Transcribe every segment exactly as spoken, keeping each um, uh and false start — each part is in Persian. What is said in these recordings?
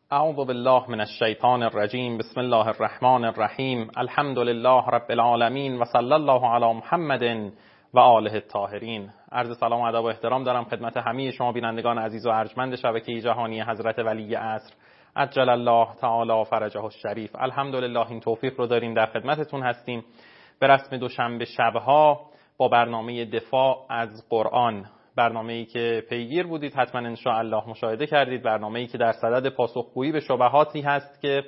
اعوذ بالله من الشیطان الرجیم. بسم الله الرحمن الرحیم. الحمد لله رب العالمین و صلی الله علی محمد و آله الطاهرین. عرض سلام و ادب و احترام دارم خدمت همه شما بینندگان عزیز و ارجمند شبکه جهانی حضرت ولی عصر عجل الله تعالی فرجه الشریف. الحمدلله این توفیق رو داریم در خدمتتون هستیم به رسم دوشنبه شبها با برنامه دفاع از قرآن، برنامه‌ای که پیگیر بودید حتما ان شاء الله مشاهده کردید، برنامه‌ای که در صدد پاسخگویی به شبهاتی هست که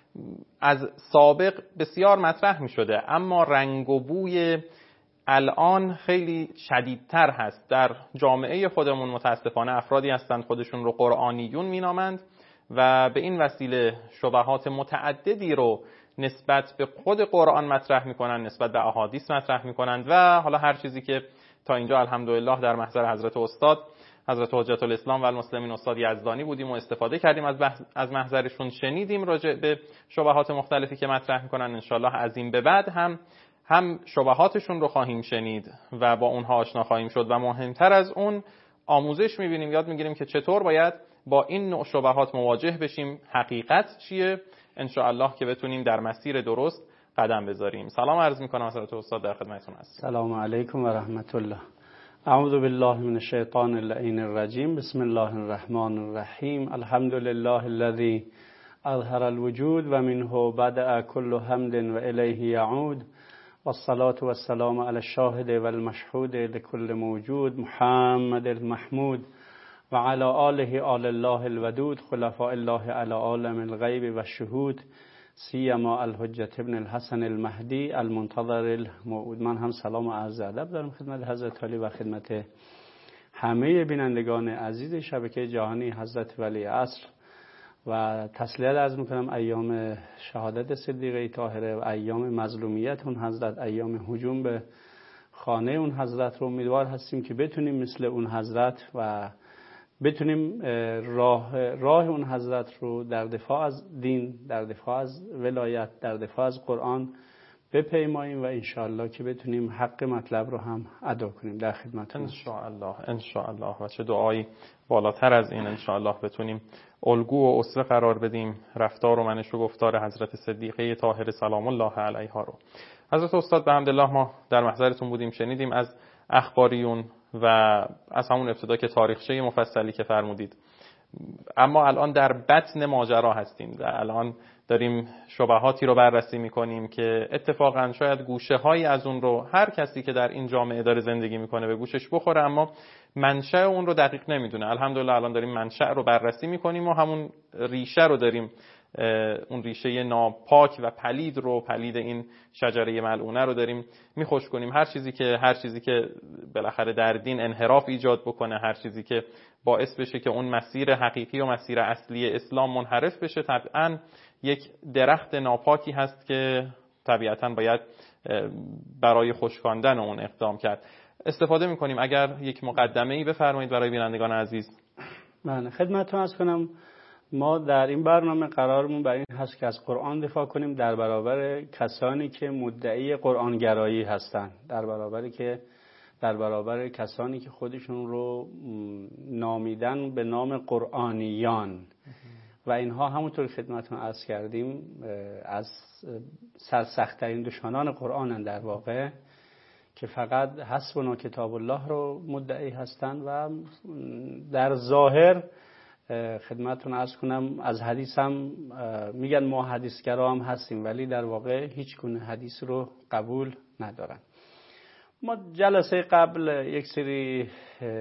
از سابق بسیار مطرح می‌شده اما رنگ و بوی الان خیلی شدیدتر هست. در جامعه خودمون متاسفانه افرادی هستند خودشون رو قرآنیون مینامند و به این وسیله شبهات متعددی رو نسبت به خود قرآن مطرح میکنن، نسبت به احادیث مطرح میکنند و حالا هر چیزی که تا اینجا الحمدلله در محضر حضرت استاد حضرت حجت الاسلام و المسلمین استاد یزدانی بودیم و استفاده کردیم از بحث از محضرشون، شنیدیم راجع به شبهات مختلفی که مطرح میکنن. انشالله از این به بعد هم هم شبهاتشون رو خواهیم شنید و با اونها آشنا خواهیم شد و مهمتر از اون آموزش میبینیم، یاد میگیریم که چطور باید با این نوع شبهات مواجه بشیم، حقیقت چیه، انشاءالله که بتونیم در مسیر درست قدم بذاریم. سلام عرض میکنم حضرت استاد، در خدمتتون هستم. سلام علیکم و رحمت الله. اعوذ بالله من الشیطان اللعین الرجیم. بسم الله الرحمن الرحیم. الحمد لله الذی اظهر الوجود و منه بدأ كل حمد و الیه یعود والصلاة والسلام على الشاهد والمشهود لكل موجود محمد المحمود و على آله آل الله الودود خلفاء الله على عالم الغیب و الشهود سیما الحجت ابن الحسن المهدی المنتظر الموعود. من هم سلام و عرض ادب دارم خدمت حضرت علی و خدمت همه بینندگان عزیز شبکه جهانی حضرت ولی عصر و تسلیت عرض میکنم ایام شهادت صدیقه طاهره و ایام مظلومیت اون حضرت، ایام هجوم به خانه اون حضرت رو امیدوار هستیم که بتونیم مثل اون حضرت و بتونیم راه راه اون حضرت رو در دفاع از دین، در دفاع از ولایت، در دفاع از قرآن بپیماییم و انشاءالله که بتونیم حق مطلب رو هم ادا کنیم. در خدمتتون انشاءالله انشاءالله و چه دعایی بالاتر از این انشاءالله بتونیم الگو و اسوه قرار بدیم رفتار و منش و گفتار حضرت صدیقه طاهره سلام الله علیها رو. حضرت استاد به حمدالله ما در محضرتون بودیم، شنیدیم از اخباریون و از همون ابتدا که تاریخچه مفصلی که فرمودید، اما الان در بطن ماجرا هستیم و الان داریم شبهاتی رو بررسی میکنیم که اتفاقا شاید گوشه هایی از اون رو هر کسی که در این جامعه داره زندگی میکنه به گوشش بخوره اما منشأ اون رو دقیق نمیدونه. الحمدلله الان داریم منشأ رو بررسی میکنیم و همون ریشه رو داریم، اون ریشه ناپاک و پلید رو، پلید این شجره ملعونه رو داریم میخوش کنیم. هر چیزی که هر چیزی که بالاخره در دین انحراف ایجاد بکنه، هر چیزی که باعث بشه که اون مسیر حقیقی و مسیر اصلی اسلام منحرف بشه، طبعاً یک درخت ناپاکی هست که طبیعتاً باید برای خشکاندن اون اقدام کرد. استفاده میکنیم اگر یک مقدمه‌ای بفرمایید برای بینندگان عزیز. من خدمتتون عرض کنم ما در این برنامه قرارمون بر این هست که از قرآن دفاع کنیم در برابر کسانی که مدعی قرآنگرایی هستند، در برابری که در برابر کسانی که خودشون رو نامیدن به نام قرآنیان و اینها همونطور خدمتتون عرض کردیم از سرسخت‌ترین دشمنان قرآنن در واقع، که فقط حسبنا کتاب الله رو مدعی هستند و در ظاهر خدمتتون عرض کنم از حدیث هم میگن ما حدیثگرا هم هستیم ولی در واقع هیچ گونه حدیث رو قبول ندارن. ما جلسه قبل یک سری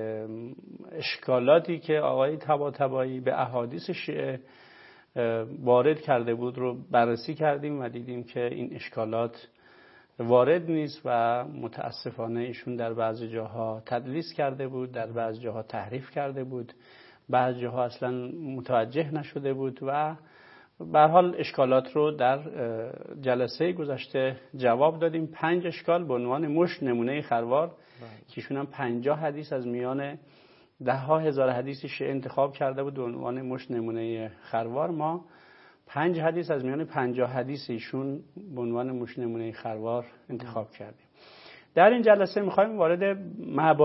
اشکالاتی که آقای طباطبایی به احادیث شیعه وارد کرده بود رو بررسی کردیم و دیدیم که این اشکالات وارد نیست و متاسفانه ایشون در بعضی جاها تدلیس کرده بود، در بعضی جاها تحریف کرده بود، بعضی جاها اصلا متوجه نشده بود و به هر حال اشکالات رو در جلسه گذشته جواب دادیم. پنج اشکال به عنوان مشت نمونه خروار که ایشون هم پنجاه حدیث از میان ده ها هزار حدیث شیعه انتخاب کرده بود به عنوان مشت نمونه خروار، ما پنج حدیث از میان پنجاه حدیث ایشون به عنوان مشت نمونه خروار انتخاب کردیم. در این جلسه میخوایم وارد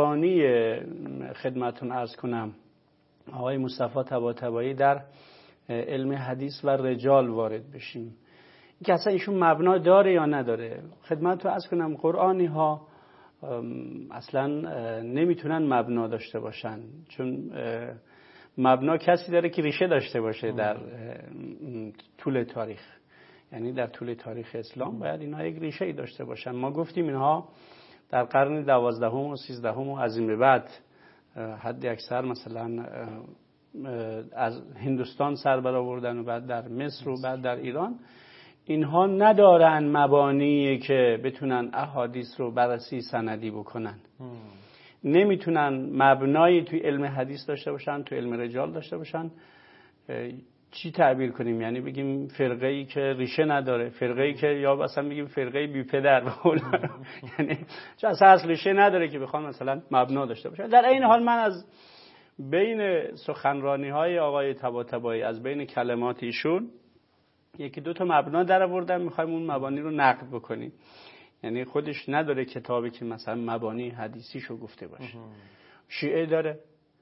مبانی خدمتون عرض کنم. آقای مصطفی طباطبایی در علم حدیث و رجال وارد بشیم. این که اصلا ایشون مبنا داره یا نداره. خدمت رو عرض کنم قرآنی ها اصلا نمیتونن مبنا داشته باشن، چون مبنا کسی داره که ریشه داشته باشه در طول تاریخ. یعنی در طول تاریخ اسلام باید اینها یک ریشه ای داشته باشن. ما گفتیم اینها در قرن دوازدهم و سیزدهم و از این به بعد حد اکثر مثلا از هندوستان سر برآوردن و بعد در مصر و بعد در ایران. اینها ندارن مبانی که بتونن احادیث رو بررسی سندی بکنن. نمیتونن مبنایی توی علم حدیث داشته باشن، توی علم رجال داشته باشن. چی تعبیر کنیم؟ یعنی بگیم فرقه ای که ریشه نداره، فرقه ای که یا مثلا بگیم فرقه بی پدر، یعنی چه اصلا ریشه نداره که بخوان مثلا مبنا داشته باشه. در این حال من از بین سخنرانی های آقای طباطبایی، از بین کلمات ایشون یکی دو تا مبنا در آوردم، میخوایم اون مبانی رو نقد بکنیم. یعنی خودش نداره کتابی که مثلا مبانی حدیثیشو گفته باشه. شیعه داره،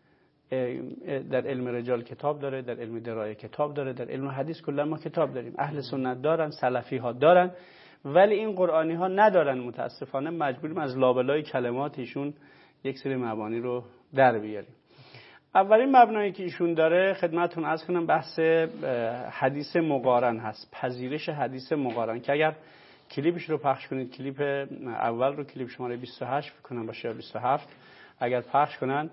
در علم رجال کتاب داره، در علم درایه کتاب داره، در علم حدیث کلا ما کتاب داریم. اهل سنت دارن، سلفی ها دارن، ولی این قرآنی ها ندارن. متاسفانه مجبوریم از لابلای کلمات ایشون یک سری مبانی رو در بیاریم. اولین مبنایی که ایشون داره خدمتتون عرض کنم بحث حدیث مقارن هست، پذیرش حدیث مقارن، که اگر کلیپش رو پخش کنید، کلیپ اول رو، کلیپ شماره بیست و هشت فکر کنم باشه یا بیست و هفت، اگر پخش کنن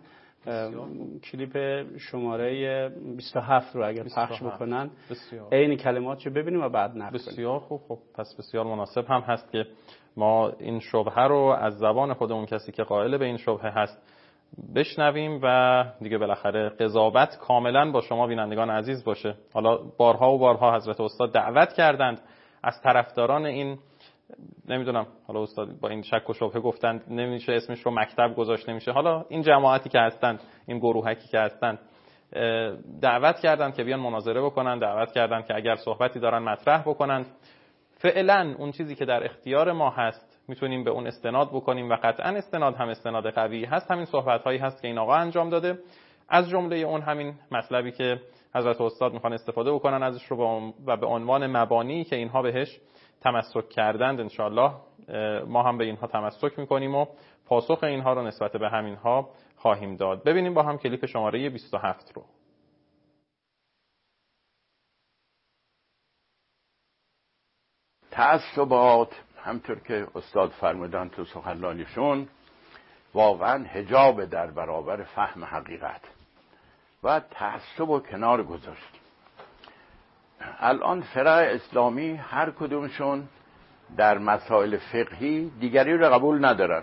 کلیپ شماره بیست و هفت رو اگر پخش بکنن عین کلمات رو ببینیم و بعد نقد کنیم. بسیار خوب. خب پس بسیار مناسب هم هست که ما این شبهه رو از زبان خود اون کسی که قائل به این شبهه هست بشنویم و دیگه بالاخره قضاوت کاملا با شما بینندگان عزیز باشه. حالا بارها و بارها حضرت استاد دعوت کردند از طرفداران این، نمیدونم حالا استاد با این شک و شبهه گفتند نمیشه اسمش رو مکتب گذاشت، نمیشه، حالا این جماعتی که هستند، این گروهکی که هستند، دعوت کردند که بیان مناظره بکنن، دعوت کردند که اگر صحبتی دارن مطرح بکنند. فعلا اون چیزی که در اختیار ما هست میتونیم به اون استناد بکنیم و قطعا استناد هم استناد قوی هست. همین صحبت هایی هست که این آقا انجام داده، از جمله اون همین مطلبی که حضرت استاد میخوان استفاده بکنن ازش رو و به عنوان مبانی که اینها بهش تمسک کردند انشاءالله ما هم به اینها تمسک میکنیم و پاسخ اینها رو نسبت به همینها خواهیم داد. ببینیم با هم کلیپ شماره بیست و هفت رو. تعصبات همطور که استاد فرمودن تو سخنرانیشون واقعا حجاب در برابر فهم حقیقت و تعصب و کنار گذاشت. الان فرع اسلامی هر کدومشون در مسائل فقهی دیگری رو قبول ندارن.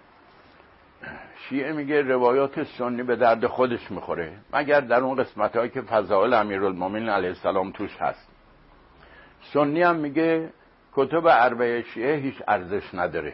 شیعه میگه روایات سنی به درد خودش میخوره مگر در اون قسمت‌هایی که فضائل امیرالمومنین علیه السلام توش هست. سنی هم میگه کتب اربعه شیعه هیچ ارزش نداره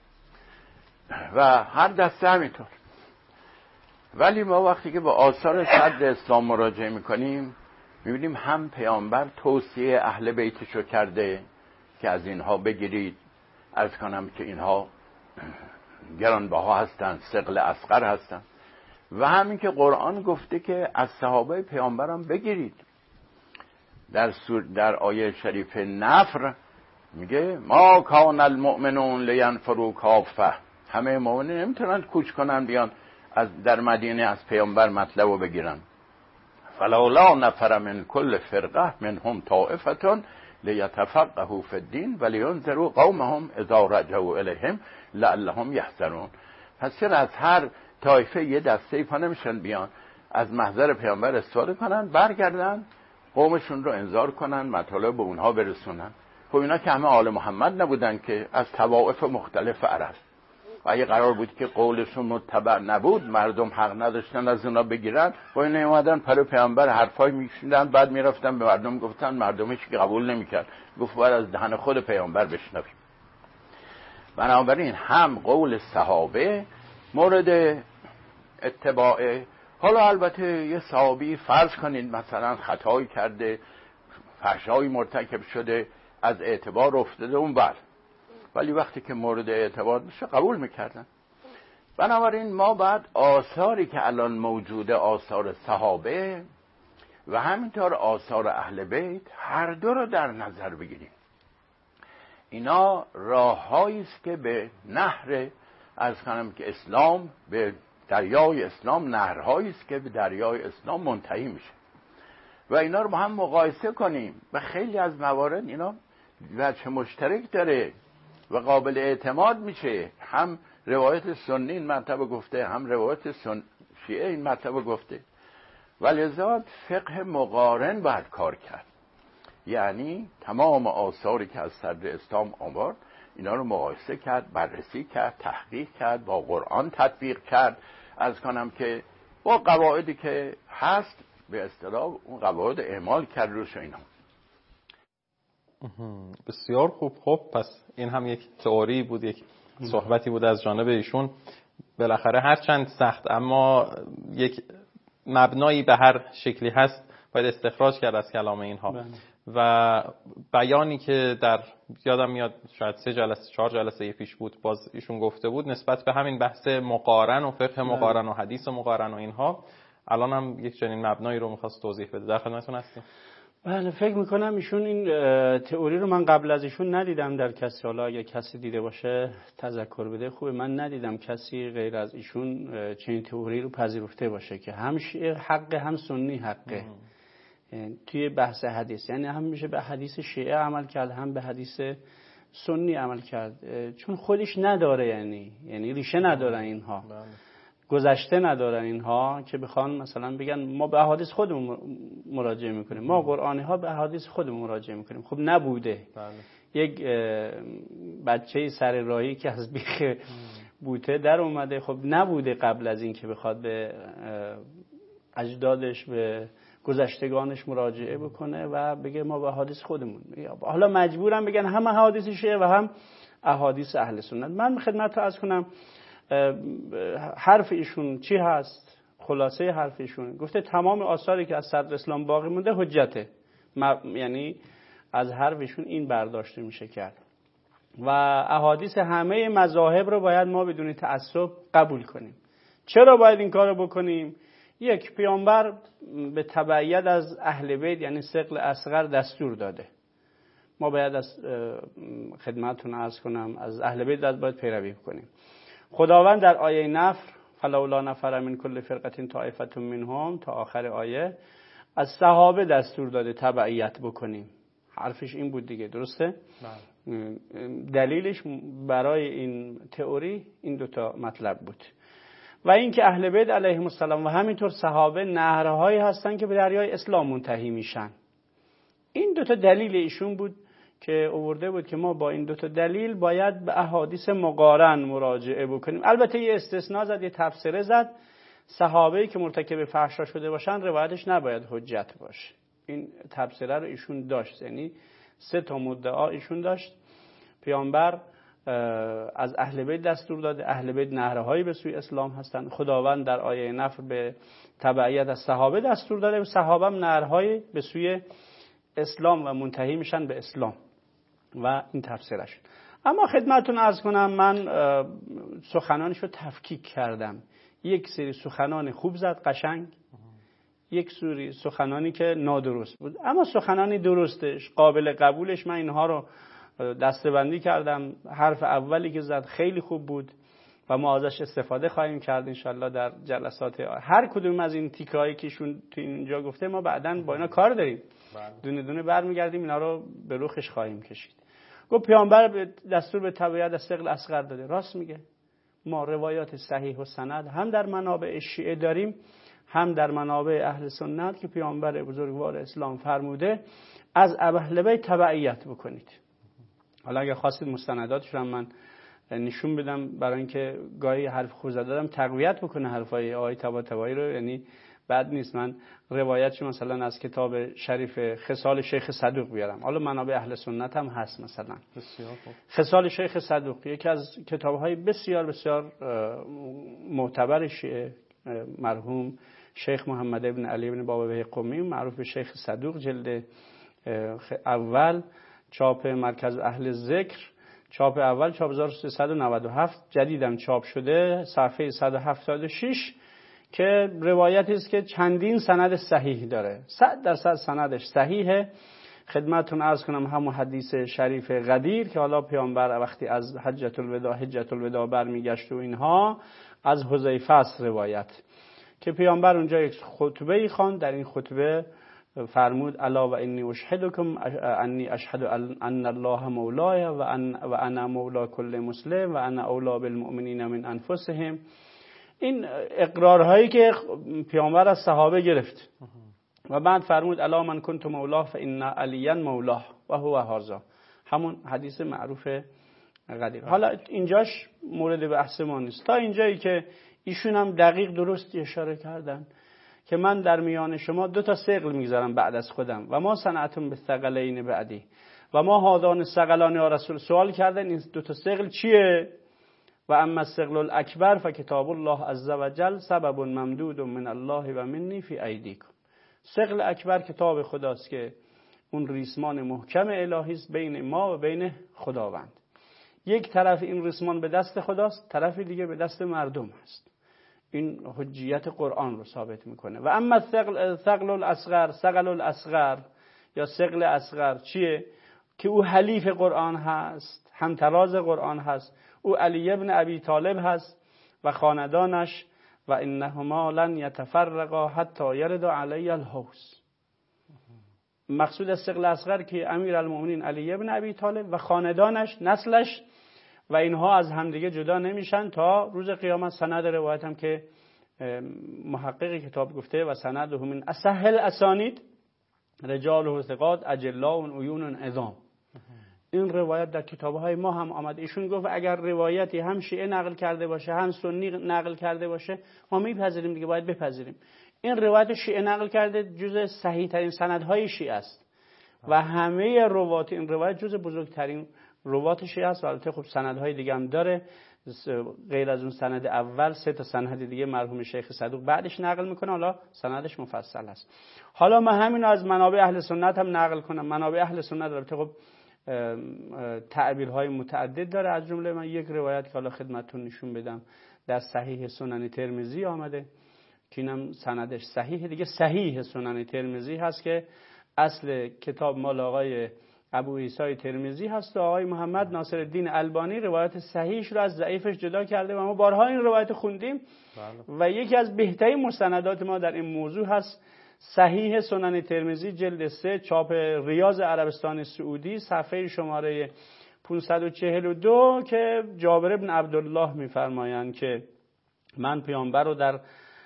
و هر دسته همینطور. ولی ما وقتی که به آثار صدر اسلام مراجعه میکنیم میبینیم هم پیامبر توصیه اهل بیتشو کرده که از اینها بگیرید، عرض کنم که اینها گرانبها هستند، ثقل اصغر هستند، و همین که قرآن گفته که از صحابه پیامبرم بگیرید. در سور در آیه شریف نفر میگه ما کان المؤمنون لینفروا کافه، همه مؤمنین نمیتونن کوچ کنن بیان از در مدینه از پیامبر مطلب رو بگیرن. فلولا نفر من کل فرقه منهم طائفه لیتفقهوا فی الدین ولینذروا قومهم اذا رجعوا الیهم لعلهم یحذرون. پس چرا از هر طایفه یه دسته پا نمیشن بیان از محضر پیامبر استفاده کنن، برگردن قومشون رو انذار کنن، مطالب به اونها برسونن. خب اینا که همه آل محمد نبودن که، از طوائف مختلف عرب، و اگه قرار بود که قولشون متبع نبود، مردم حق نداشتن از اونا بگیرن، با این اومدن پر پیامبر حرفای میشوندن، بعد میرفتن به مردم گفتن، مردم هیچ کی قبول نمیکرد، گفت باید از دهن خود پیامبر بشنویم. بنابراین هم قول صحابه مورد اتباع. حالا البته یه صحابی فرض کنید مثلا خطایی کرده، فحشایی مرتکب شده، از اعتبار افتاده اون بر، ولی وقتی که مورد اعتبار بشه قبول میکردن. بنابراین ما بعد آثاری که الان موجوده، آثار صحابه، و همینطور آثار اهل بیت هر دو رو در نظر بگیریم. اینا راه‌هایی است که به نهر از کنم که اسلام، به دریای اسلام، نهرهایی است که به دریای اسلام منتهی میشه و اینا رو با هم مقایسه کنیم و خیلی از موارد اینا وجه مشترک داره و قابل اعتماد میشه. هم روایت سنی این مطلب گفته، هم روایت سن... شیعه این مطلب گفته. ولذا فقه مقارن باید کار کرد، یعنی تمام آثاری که از صدر اسلام آورد اینا رو مقایسه کرد، بررسی کرد، تحقیق کرد، با قرآن تطبیق کرد، از کنم که با قواعدی که هست به اصطلاح اون قواعد اعمال کرد روش. اینا بسیار خوب. خب پس این هم یک تئوری بود، یک صحبتی بود از جانب ایشون. بالاخره هر چند سخت اما یک مبنایی به هر شکلی هست باید استخراج کرد از کلام اینها. بله. و بیانی که در یادم میاد شاید سه جلسه چهار جلسه پیش بود باز ایشون گفته بود نسبت به همین بحث مقارن و فقه مقارن و حدیث مقارن و اینها، الان هم یک چنین مبنایی رو می‌خواست توضیح بده. در خدمتتون هستیم. بله، فکر میکنم ایشون این تئوری رو من قبل از ایشون ندیدم در کسی، حالا اگه کسی دیده باشه تذکر بده خوبه. من ندیدم کسی غیر از ایشون چنین تئوری رو پذیرفته باشه که هم شیعه حق هم سنی حقه توی بحث حدیث، یعنی هم میشه به حدیث شیعه عمل کرد هم به حدیث سنی عمل کرد، چون خودش نداره، یعنی یعنی ریشه ندارن اینها، گذشته ندارن اینها که بخوان مثلا بگن ما به احادیث خودمون مراجعه میکنیم، ما قرآنی ها به احادیث خودمون مراجعه میکنیم. خب نبوده. بله. یک بچه سر راهی که از بیخ بوته در اومده، خب نبوده قبل از این که بخواد به اجدادش به گذشتگانش مراجعه بکنه و بگه ما به احادیث خودمون. حالا مجبورم بگن هم احادیث شیعه و هم احادیث اهل سنت. من خدمت عرض کنم حرف ایشون چی هست؟ خلاصه حرف ایشون گفته تمام آثاری که از صدر اسلام باقی مونده حجته، یعنی از حرف ایشون این برداشته میشه کرد و احادیث همه مذاهب رو باید ما بدون تعصب قبول کنیم. چرا باید این کارو بکنیم؟ یک، پیامبر به تبعیت از اهل بیت یعنی ثقل اصغر دستور داده، ما باید از خدمتتون عرض کنم از اهل بیت باید پیروی کنیم. خداوند در آیه نفر فلولا نفر من کل فرقه طائفه منهم تا آخر آیه از صحابه دستور داده تبعیت بکنیم. حرفش این بود دیگه، درسته؟ بله. دلیلش برای این تئوری این دوتا مطلب بود و اینکه اهل بیت علیهم السلام و همینطور صحابه نهرهایی هستن که به دریای اسلام منتهی میشن. این دوتا دلیل ایشون بود که آورده بود که ما با این دوتا دلیل باید به احادیث مقارن مراجعه بکنیم. البته یه استثناء زد، یه تفسیره زد، صحابه‌ای که مرتکب فحشا شده باشن روایتش نباید حجت باشه. این تفسیره رو ایشون داشت، یعنی سه تا مدعا ایشون داشت. پیامبر از اهل بیت دستور داده، اهل بیت نهرهایی به سوی اسلام هستند. خداوند در آیه نفر به تبعیت از صحابه دستور داده و صحابه هم نهرهایی به سوی اسلام و منتهی میشن به اسلام و این تفسیرش. اما خدمتتون عرض کنم من سخنانش رو تفکیک کردم. یک سری سخنان خوب زد قشنگ، یک سری سخنانی که نادرست بود، اما سخنانی درستش قابل قبولش من اینها رو دسته‌بندی کردم. حرف اولی که زد خیلی خوب بود و ما ازش استفاده خواهیم کرد انشالله در جلسات. هر کدوم از این تیکه‌هایی که ایشون تو اینجا گفته ما بعداً با اینا کار داریم، دونه دونه برمیگردیم اینا رو به رخش خواهیم کشید. گفت پیامبر به دستور به تبعیت از ثقل اصغر داده. راست میگه. ما روایات صحیح و سند هم در منابع شیعه داریم هم در منابع اهل سنت که پیامبر بزرگوار اسلام فرموده از اهل بیت تبعیت بکنید. حالا اگه خواستید مستنداتش رو من نشون بدم برای اینکه گاهی حرف خوب زدم تقویت بکنه حرفای آقای طباطبایی رو، یعنی بد نیست من روایتش مثلا از کتاب شریف خصال شیخ صدوق بیارم. حالا منابع اهل سنت هم هست مثلا. بسیار خوب. خصال شیخ صدوق یکی از کتاب‌های بسیار بسیار معتبر شیعه مرحوم شیخ محمد ابن علی ابن بابویه قمی معروف به شیخ صدوق، جلد اول چاپ مرکز اهل ذکر، چاپ اول چاپ هزار و سیصد و نود و هفت، جدیدم چاپ شده صفحه صد و هفتاد و شش. که روایتی است که چندین سند صحیح داره، صد درصد سندش صحیحه. خدمتتون عرض کنم همون حدیث شریف غدیر که حالا پیامبر وقتی از حجۃ الوداع حجۃ الوداع برمیگشت و اینها، از حذیفه است روایت که پیامبر اونجا یک خطبه ای خواند. در این خطبه فرمود الا و انی اشهدکم انی اشهد ان الله مولای و ان و انا مولا کل مسلم و انا اولا بالمؤمنین من انفسهم. این اقرارهایی که پیامبر از صحابه گرفت و بعد فرمود الا من کنت مولاه فان علیا مولاه و هو هذا، همون حدیث معروف قدیر. حالا اینجاش مورد بحث ما نیست، تا اینجایی که ایشون هم دقیق درست اشاره کردن که من در میان شما دو تا ثقل میگذارم بعد از خودم و ما صنعتم بالثقلین بعدی و ما هادان الثقلان یا رسول. سوال کردن این دو تا ثقل چیه؟ و اما الثقل الاکبر فکتاب الله عز وجل سبب ممدود من الله و منی فی ایدیکم. ثقل اکبر کتاب خداست که اون ریسمان محکم الهی است بین ما و بین خداوند. یک طرف این ریسمان به دست خداست، طرف دیگه به دست مردم است. این حجیت قرآن رو ثابت میکنه. و اما ثقل ثقل الاصغر، ثقل الاصغر یا ثقل اصغر چیه؟ که او حلیف قرآن هست، همتراز قرآن هست، او علی ابن ابی طالب هست و خاندانش و انهما لن یتفرقا حتی یرد علی الحوض. مقصود از ثقل اصغر که امیرالمؤمنین علی ابن ابی طالب و خاندانش، نسلش و اینها از همدیگه جدا نمیشن تا روز قیامت. سند روایت هم که محقق کتاب گفته و سنده من اصح الاسانید رجال ثقات اجلا و عیون عظام. این روایت در کتاب‌های ما هم آمده. ایشون گفت اگر روایتی هم شیعه نقل کرده باشه هم سنی نقل کرده باشه ما میپذیریم دیگه، باید بپذیریم. این روایت شیعه نقل کرده جزء صحیح ترین سندهای شیعه است و همه روات این روایت جزء بزرگترین روات شیعه است. البته خب سندهای دیگه هم داره غیر از اون سند اول، سه تا سند دیگه مرحوم شیخ صدوق بعدش نقل میکنه، حالا سندش مفصل است. حالا من همین از منابع اهل سنت هم نقل کنم. منابع اهل سنت البته خب تعبیرهای متعدد داره، از جمله من یک روایت که حالا خدمتتون نشون بدم در صحیح سنن ترمذی آمده که اینم سندش صحیح دیگه. صحیح سنن ترمذی هست که اصل کتاب مال آقای ابو عیسی ترمذی هست و آقای محمد ناصر الدین البانی روایت صحیحش رو از ضعیفش جدا کرده و ما بارها این روایت خوندیم و یکی از بهترین مستندات ما در این موضوع هست صحیح سنن ترمذی جلد سه چاپ ریاض عربستان سعودی صفحه شماره پانصد و چهل و دو که جابر بن عبدالله میفرمایند که من پیامبر رو در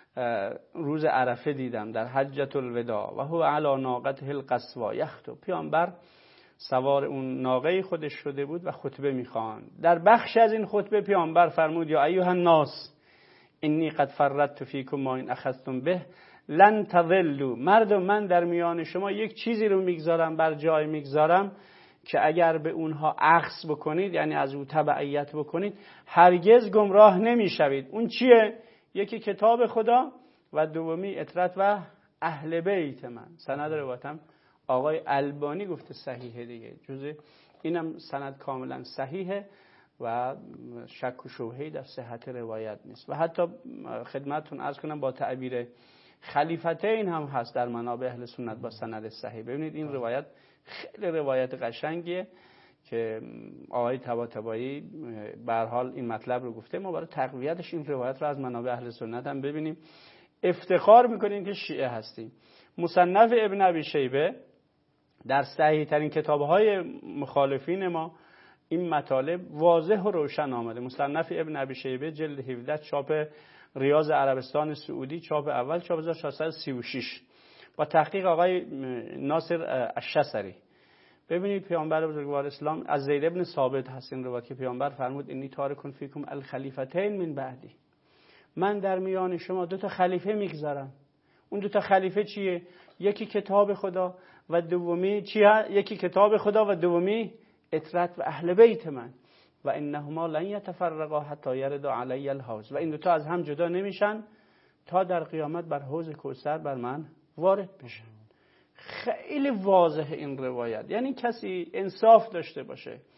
روز عرفه دیدم در حجۃ الوداع و هو علی ناقته القصوا یخطب. پیامبر سوار اون ناقه خودش شده بود و خطبه میخواند. در بخش از این خطبه پیامبر فرمود یا ایها الناس انی قد فرطت فیکم ما ان اخذتم به لن تضلوا. مردم من در میان شما یک چیزی رو میگذارم بر جای میگذارم که اگر به اونها اخذ بکنید، یعنی از او تبعیت بکنید، هرگز گمراه نمیشوید. اون چیه؟ یکی کتاب خدا و دومی اطرت و اهل بیت من. سند روایتم آقای البانی گفته صحیحه دیگه، جزء اینم سند کاملا صحیحه و شک و شبهه‌ای در صحت روایت نیست. و حتی خدمتتون عرض کنم با تعبیر خلیفتین هم هست در منابع اهل سنت با سند صحیح. ببینید این روایت خیلی روایت قشنگیه که آقای طباطبایی به هر حال این مطلب رو گفته. ما برای تقویتش این روایت رو از منابع اهل سنت هم ببینیم. افتخار میکنیم که شیعه هستیم. مصنف ابن ابی شیبه در صحیح ترین کتاب‌های مخالفین ما این مطالب واضح و روشن آمده. مصنف ابن ابی شیبه جلد هفده چاپ ریاض عربستان سعودی چاپ اول چاپ هزار و ششصد و سی و شش با تحقیق آقای ناصر الشسری. ببینید پیامبر بزرگوار اسلام از زید ابن ثابت هست این روایت که پیامبر فرمود انی تارک فیکم الخلیفتین من بعدی. من در میان شما دو تا خلیفه میگذارم. اون دو تا خلیفه چیه؟ یکی کتاب خدا و دومی چیه؟ یکی کتاب خدا و دومی اطرت و اهل بیت من. و انهما لن یتفرقا حتی یرد علی الحوض. و این دو تا از هم جدا نمیشن تا در قیامت بر حوض کوثر بر من وارد بشن. خیلی واضح این روایت. یعنی کسی انصاف داشته باشه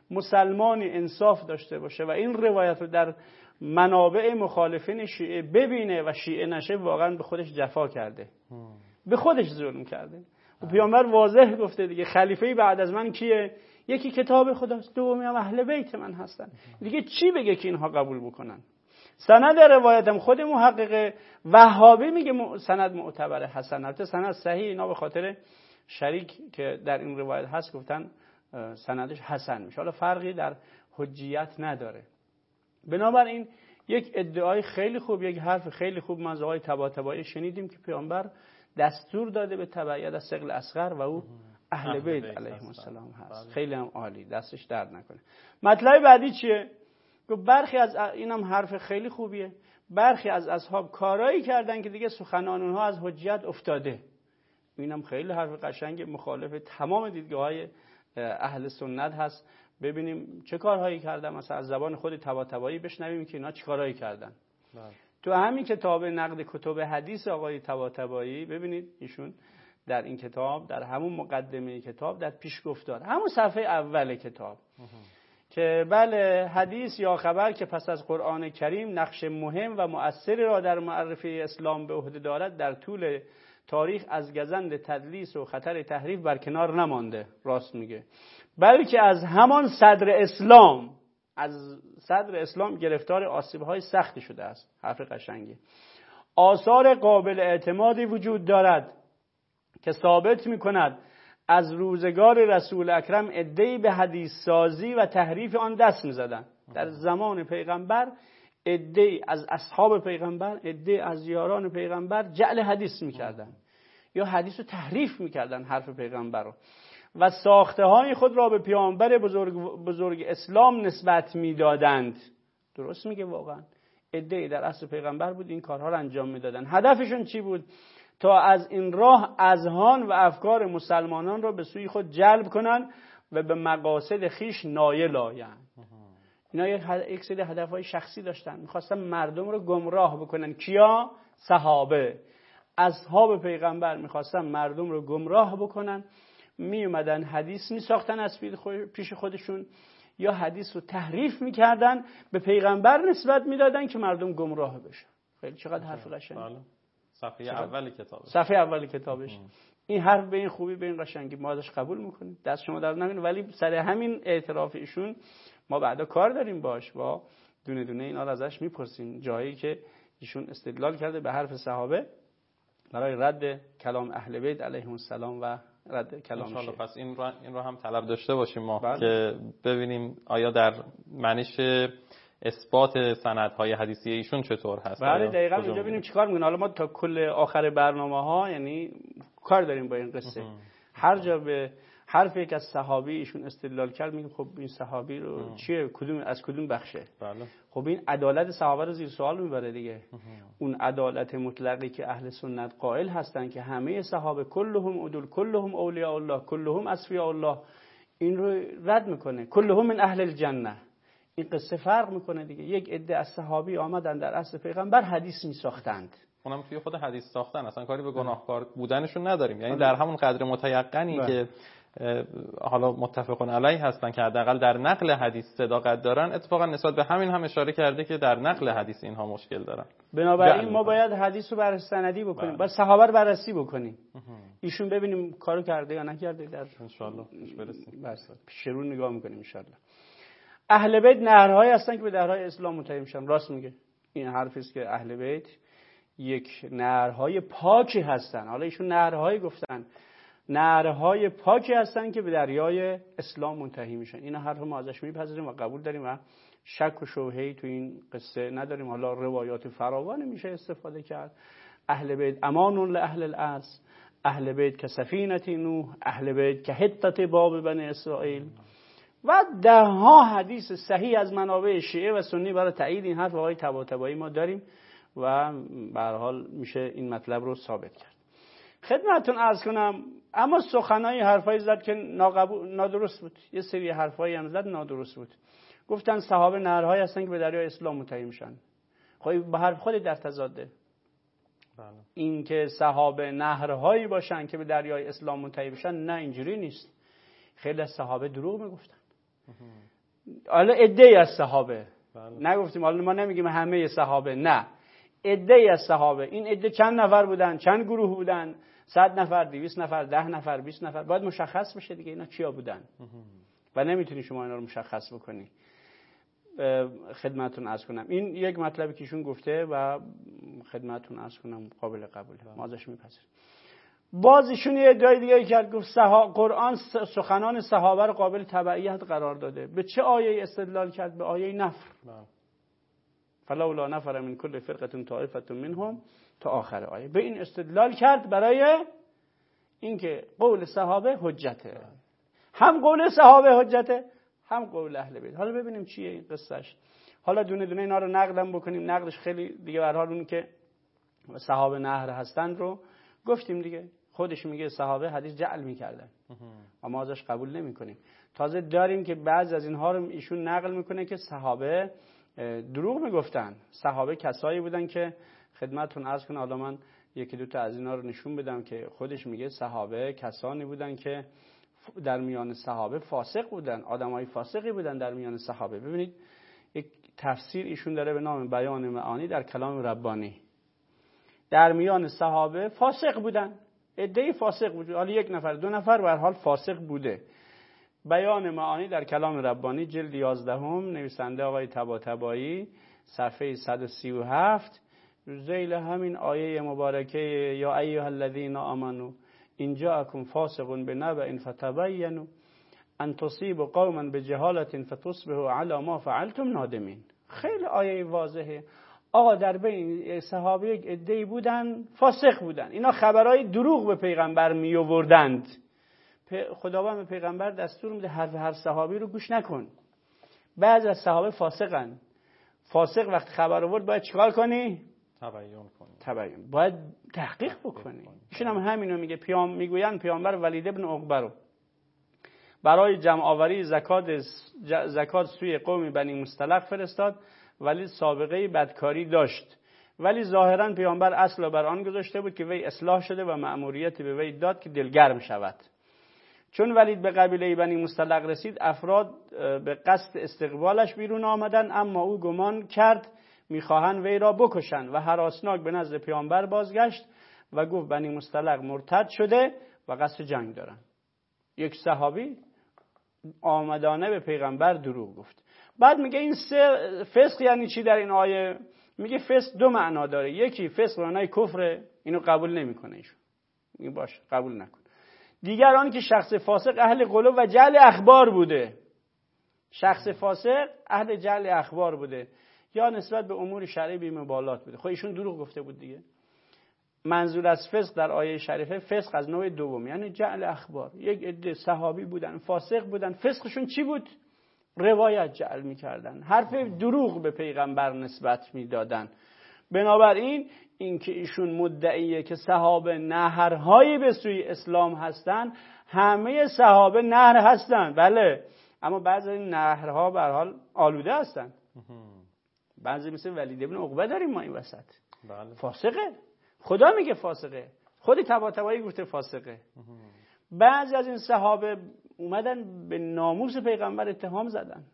مسلمانی انصاف داشته باشه و این روایت رو در منابع مخالفین شیعه ببینه و شیعه نشه، واقعا به خودش جفا کرده، به خودش ظلم کرده. و پیامبر واضح گفته دیگه خلیفه بعد از من کیه؟ یکی کتاب خداست، دومی هم اهل بیت من هستن. دیگه چی بگه که اینها قبول بکنن؟ سند روایتم خود محقق وهابی میگه سند معتبره حسن، البته سند صحیح اینا به خاطر شریک که در این روایت هست گفتن سندش حسن میشه، حالا فرقی در حجیت نداره. بنابراین یک ادعای خیلی خوب، یک حرف خیلی خوب ما از آقای طباطبایی شنیدیم که پیامبر دستور داده به تبعیت از ثقل اصغر و او اهل بیت علیهم السلام هست. خیلی هم عالی، دستش درد نکنه. مطلب بعدی چیه؟ که برخی از اینم حرف خیلی خوبیه، برخی از اصحاب کارایی کردن که دیگه سخنان اونها از حجیت افتاده. اینم خیلی حرف قشنگ مخالف تمام دیدگاه‌های اهل سنت هست. ببینیم چه کارهایی کردن، مثلا از زبان خود طباطبایی بشنویم که اینا چه کارهایی کردن. بله. تو همین کتاب نقد کتب حدیث آقای طباطبایی ببینید ایشون در این کتاب، در همون مقدمه کتاب، در پیشگفتار همون صفحه اول کتاب که بله حدیث یا خبر که پس از قرآن کریم نقش مهم و مؤثری را در معرفی اسلام به عهده دارد، در طول تاریخ از گزند تدلیس و خطر تحریف برکنار نمانده. راست میگه. بلکه از همان صدر اسلام از صدر اسلام گرفتار آسیب‌های سختی شده است. حرف قشنگی. آثار قابل اعتمادی وجود دارد که ثابت می‌کند از روزگار رسول اکرم عده‌ای به حدیث سازی و تحریف آن دست می‌زدند. در زمان پیغمبر عده‌ای از اصحاب پیغمبر، عده‌ای از یاران پیغمبر جعل حدیث می‌کردند یا حدیث رو تحریف می‌کردند، حرف پیغمبر رو، و ساخته‌های خود را به پیامبر بزرگ, بزرگ اسلام نسبت می‌دادند. درست میگه واقعا. عده‌ای در عصر پیغمبر بود این کارها رو انجام می‌دادند. هدفشون چی بود؟ تا از این راه اذهان و افکار مسلمانان را به سوی خود جلب کنند و به مقاصد خیش نایل آیند. اینا یک سری هدف‌های شخصی داشتن، می‌خواستن مردم رو گمراه بکنن. کیا؟ صحابه. اصحاب پیغمبر می‌خواستن مردم رو گمراه بکنن، می اومدن حدیث می ساختن از پیش خودشون یا حدیث رو تحریف میکردن، به پیغمبر نسبت میدادن که مردم گمراه بشن. خیلی چقدر حرف قشنگی. بله. صفحه اول کتابش. صفحه اول کتابش. این حرف به این خوبی، به این قشنگی ما ازش قبول میکنیم. دست شما در نکنه، ولی سر همین اعتراف ایشون ما بعدا کار داریم باش، با دونه دونه اینا رو ازش میپرسیم. جایی که ایشون استدلال کرده به حرف صحابه برای رد کلام اهل بیت علیهم السلام و رد کلام شیعه. پس این رو این رو هم طلب داشته باشیم ما. بله. که ببینیم آیا در معنیش اثبات سندهای حدیثی ایشون چطور هست. بله دقیقاً اینجا ببینیم چیکار میکنه. حالا ما تا کل آخر برنامه‌ها یعنی کار داریم با این قصه. هر جا به حرف یک از صحابی ایشون استدلال کرد میگیم خب این صحابی رو ام. چیه، کدوم از کدوم بخشه. بله. خب این عدالت صحابه رو زیر سوال میبره دیگه. ام. اون عدالت مطلقی که اهل سنت قائل هستن که همه صحابه کلهم عدول، کلهم اولیاء الله، کلهم اصفیاء الله، این رو رد میکنه. کلهم من اهل الجنه. این قصه فرق میکنه دیگه. یک عده از صحابی آمدن در عصر پیغمبر حدیث میساختند، اونم توی خود حدیث ساختن، اصلا کاری به گناهکار بودنشون نداریم. یعنی در همون قدر متیقنی بله. که حالا متفقون علیه هستن که حداقل در نقل حدیث صداقت دارن، اتفاقا نسبت به همین هم اشاره کرده که در نقل حدیث اینها مشکل دارن. بنابراین ما باید حدیث رو بررسی سندی بکنیم، بله. باید صحابه رو بررسی بکنیم. ایشون ببینیم کارو کرده یا نکرده، در ان شاء الله برسیم. بس پیش رو نگاه میکنیم ان شاء الله. اهل بیت نهرهایی هستن که به درهای اسلام منتهی میشن. راست میگه. این حرفی است که اهل بیت یک نهرهای پاکی هستن. حالا ایشون نهرهایی گفتن، نهرهای پاکی هستن که به دریای اسلام منتهی میشن. این حرف ما ازش میپذیریم و قبول داریم و شک و شبهه‌ای تو این قصه نداریم. حالا روایات فراوانی میشه استفاده کرد. اهل بیت امان لاهل الارض، اهل بیت که سفینه نوح، اهل بیت که حطت باب بنی اسرائیل و ده ها حدیث صحیح از منابع شیعه و سنی برای تایید این حرف آقای طباطبایی ما داریم و به هر حال میشه این مطلب رو ثابت کرد. خدمتتون عرض کنم اما سخنای حرفایی زد که ناقبول نادرست بود. یه سری حرفایی هم زد نادرست بود. گفتن صحابه نهرهایی هستن که به دریای اسلام منتهی میشن. خب به حرف خود در تضاده. بله. این که صحابه نهرهایی باشن که به دریای اسلام منتهی بشن، نه اینجوری نیست. خیلی از صحابه دروغ میگفتن. حالا عده‌ای از صحابه، بله. نگفتیم حالا ما نمیگیم همه صحابه، نه، عده‌ای از صحابه. این عده چند نفر بودن، چند گروه بودن، صد نفر، دویست نفر، ده نفر، بیست نفر، باید مشخص بشه دیگه اینا کیا بودن و نمیتونی شما اینا رو مشخص بکنی. خدمتتون عرض کنم این یک مطلبی که ایشون گفته و خدمتتون عرض کنم قابل قبوله، ما ازش میپذیریم. باز ایشون یه ادعای دیگه کرد، گفت صحا... قرآن سخنان صحابه رو قابل تبعیت قرار داده. به چه آیه استدلال کرد؟ به آیه نفر. فلولا نفر من کل فرقه طائفه منهم تا آخر آیه. به این استدلال کرد برای اینکه قول صحابه حجته. هم قول صحابه حجته، هم قول اهل بیت. حالا ببینیم چیه این قصهش. حالا دونه دونه اینا رو نقدم بکنیم. نقدش خیلی دیگه به هر حال اون که صحابه نهر هستند رو گفتیم دیگه. خودش میگه صحابه حدیث جعل میکردن و ما ازش قبول نمیکنیم. تازه داریم که بعضی از اینها رو ایشون نقل میکنه که صحابه دروغ میگفتن. صحابه کسایی بودن که خدمتتون عرض کنم، حالا من یکی دو تا از اینا رو نشون بدم که خودش میگه صحابه کسانی بودن که در میان صحابه فاسق بودن، آدمای فاسقی بودن در میان صحابه. ببینید یک تفسیر ایشون داره به نام بیان معانی در کلام ربانی. در میان صحابه فاسق بودن، عده‌ای فاسق بود، حالا یک نفر دو نفر به هر حال فاسق بوده. بیان معانی در کلام ربانی جلد یازدهم، نویسنده آقای طباطبایی، صفحه صد و سی و هفت، ذیل همین آیه مبارکه یا ایها الذین آمنو ان جاءکم فاسق بنبأ فتبینوا ان تصیبوا قوما بجهالة فتصبحوا علی ما فعلتم نادمین. خیلی آیه واضحه. آقا در بین صحابه یک عده‌ای بودن فاسق بودن، اینا خبرهای دروغ به پیغمبر می آوردند. خداوند به پیغمبر دستور میده حرف هر صحابی رو گوش نکن. بعضی از صحابه فاسقن. فاسق وقت خبر آورد باید چیکار کنی؟ تبیین کنی. تبیین. باید تحقیق بکنی. ایشون هم همینو میگه. پیام میگویند پیامبر ولید ابن عقبه رو برای جمع آوری زکات زکات سوی قوم بنی مصطلق فرستاد، ولی سابقه بدکاری داشت. ولی ظاهرا پیامبر اصل بر آن گذاشته بود که وی اصلاح شده و مأموریت به وی داد که دلگرم شود. چون ولید به قبیله بنی مصطلق رسید، افراد به قصد استقبالش بیرون آمدن، اما او گمان کرد میخواهند وی را بکشند و هراسناک به نزد پیامبر بازگشت و گفت بنی مصطلق مرتد شده و قصد جنگ دارن. یک صحابی آمدانه به پیغمبر دروغ گفت. بعد میگه این فسق یعنی چی در این آیه؟ میگه فسق دو معنا داره. یکی فسق معنای کفره، اینو قبول نمیکنه ایشون، میگه باشه قبول نکن. دیگر آن که شخص فاسق اهل غلو و جعل اخبار بوده. شخص فاسق اهل جعل اخبار بوده یا نسبت به امور شرعی بی مبالات بوده. خب ایشون دروغ گفته بود دیگه. منظور از فسق در آیه شریفه فسق از نوع دوم، یعنی جعل اخبار. یک عده صحابی بودن فاسق بودن، فسقشون چی بود؟ روایت جعل میکردن، حرف دروغ به پیغمبر نسبت میدادن. بنابراین اینکه ایشون مدعیه که صحابه نهرهایی به سوی اسلام هستن، همه صحابه نهر هستن، بله، اما بعضی این نهرها به هر حال آلوده هستن. بعضی مثل ولید ابن عقبه داریم ما این وسط، بله. فاسقه، خدا میگه فاسقه، خود طباطبایی گفته فاسقه. بعضی از این صحابه اومدن به ناموس پیغمبر اتهام زدن،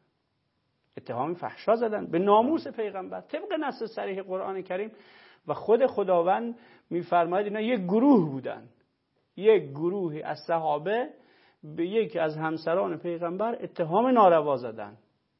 اتهام فحشا زدن به ناموس پیغمبر طبق نص صریح قرآن کریم. و خود خداوند میفرماید اینا یک گروه بودن، یک گروهی از صحابه به یکی از همسران پیغمبر اتهام ناروا زدن،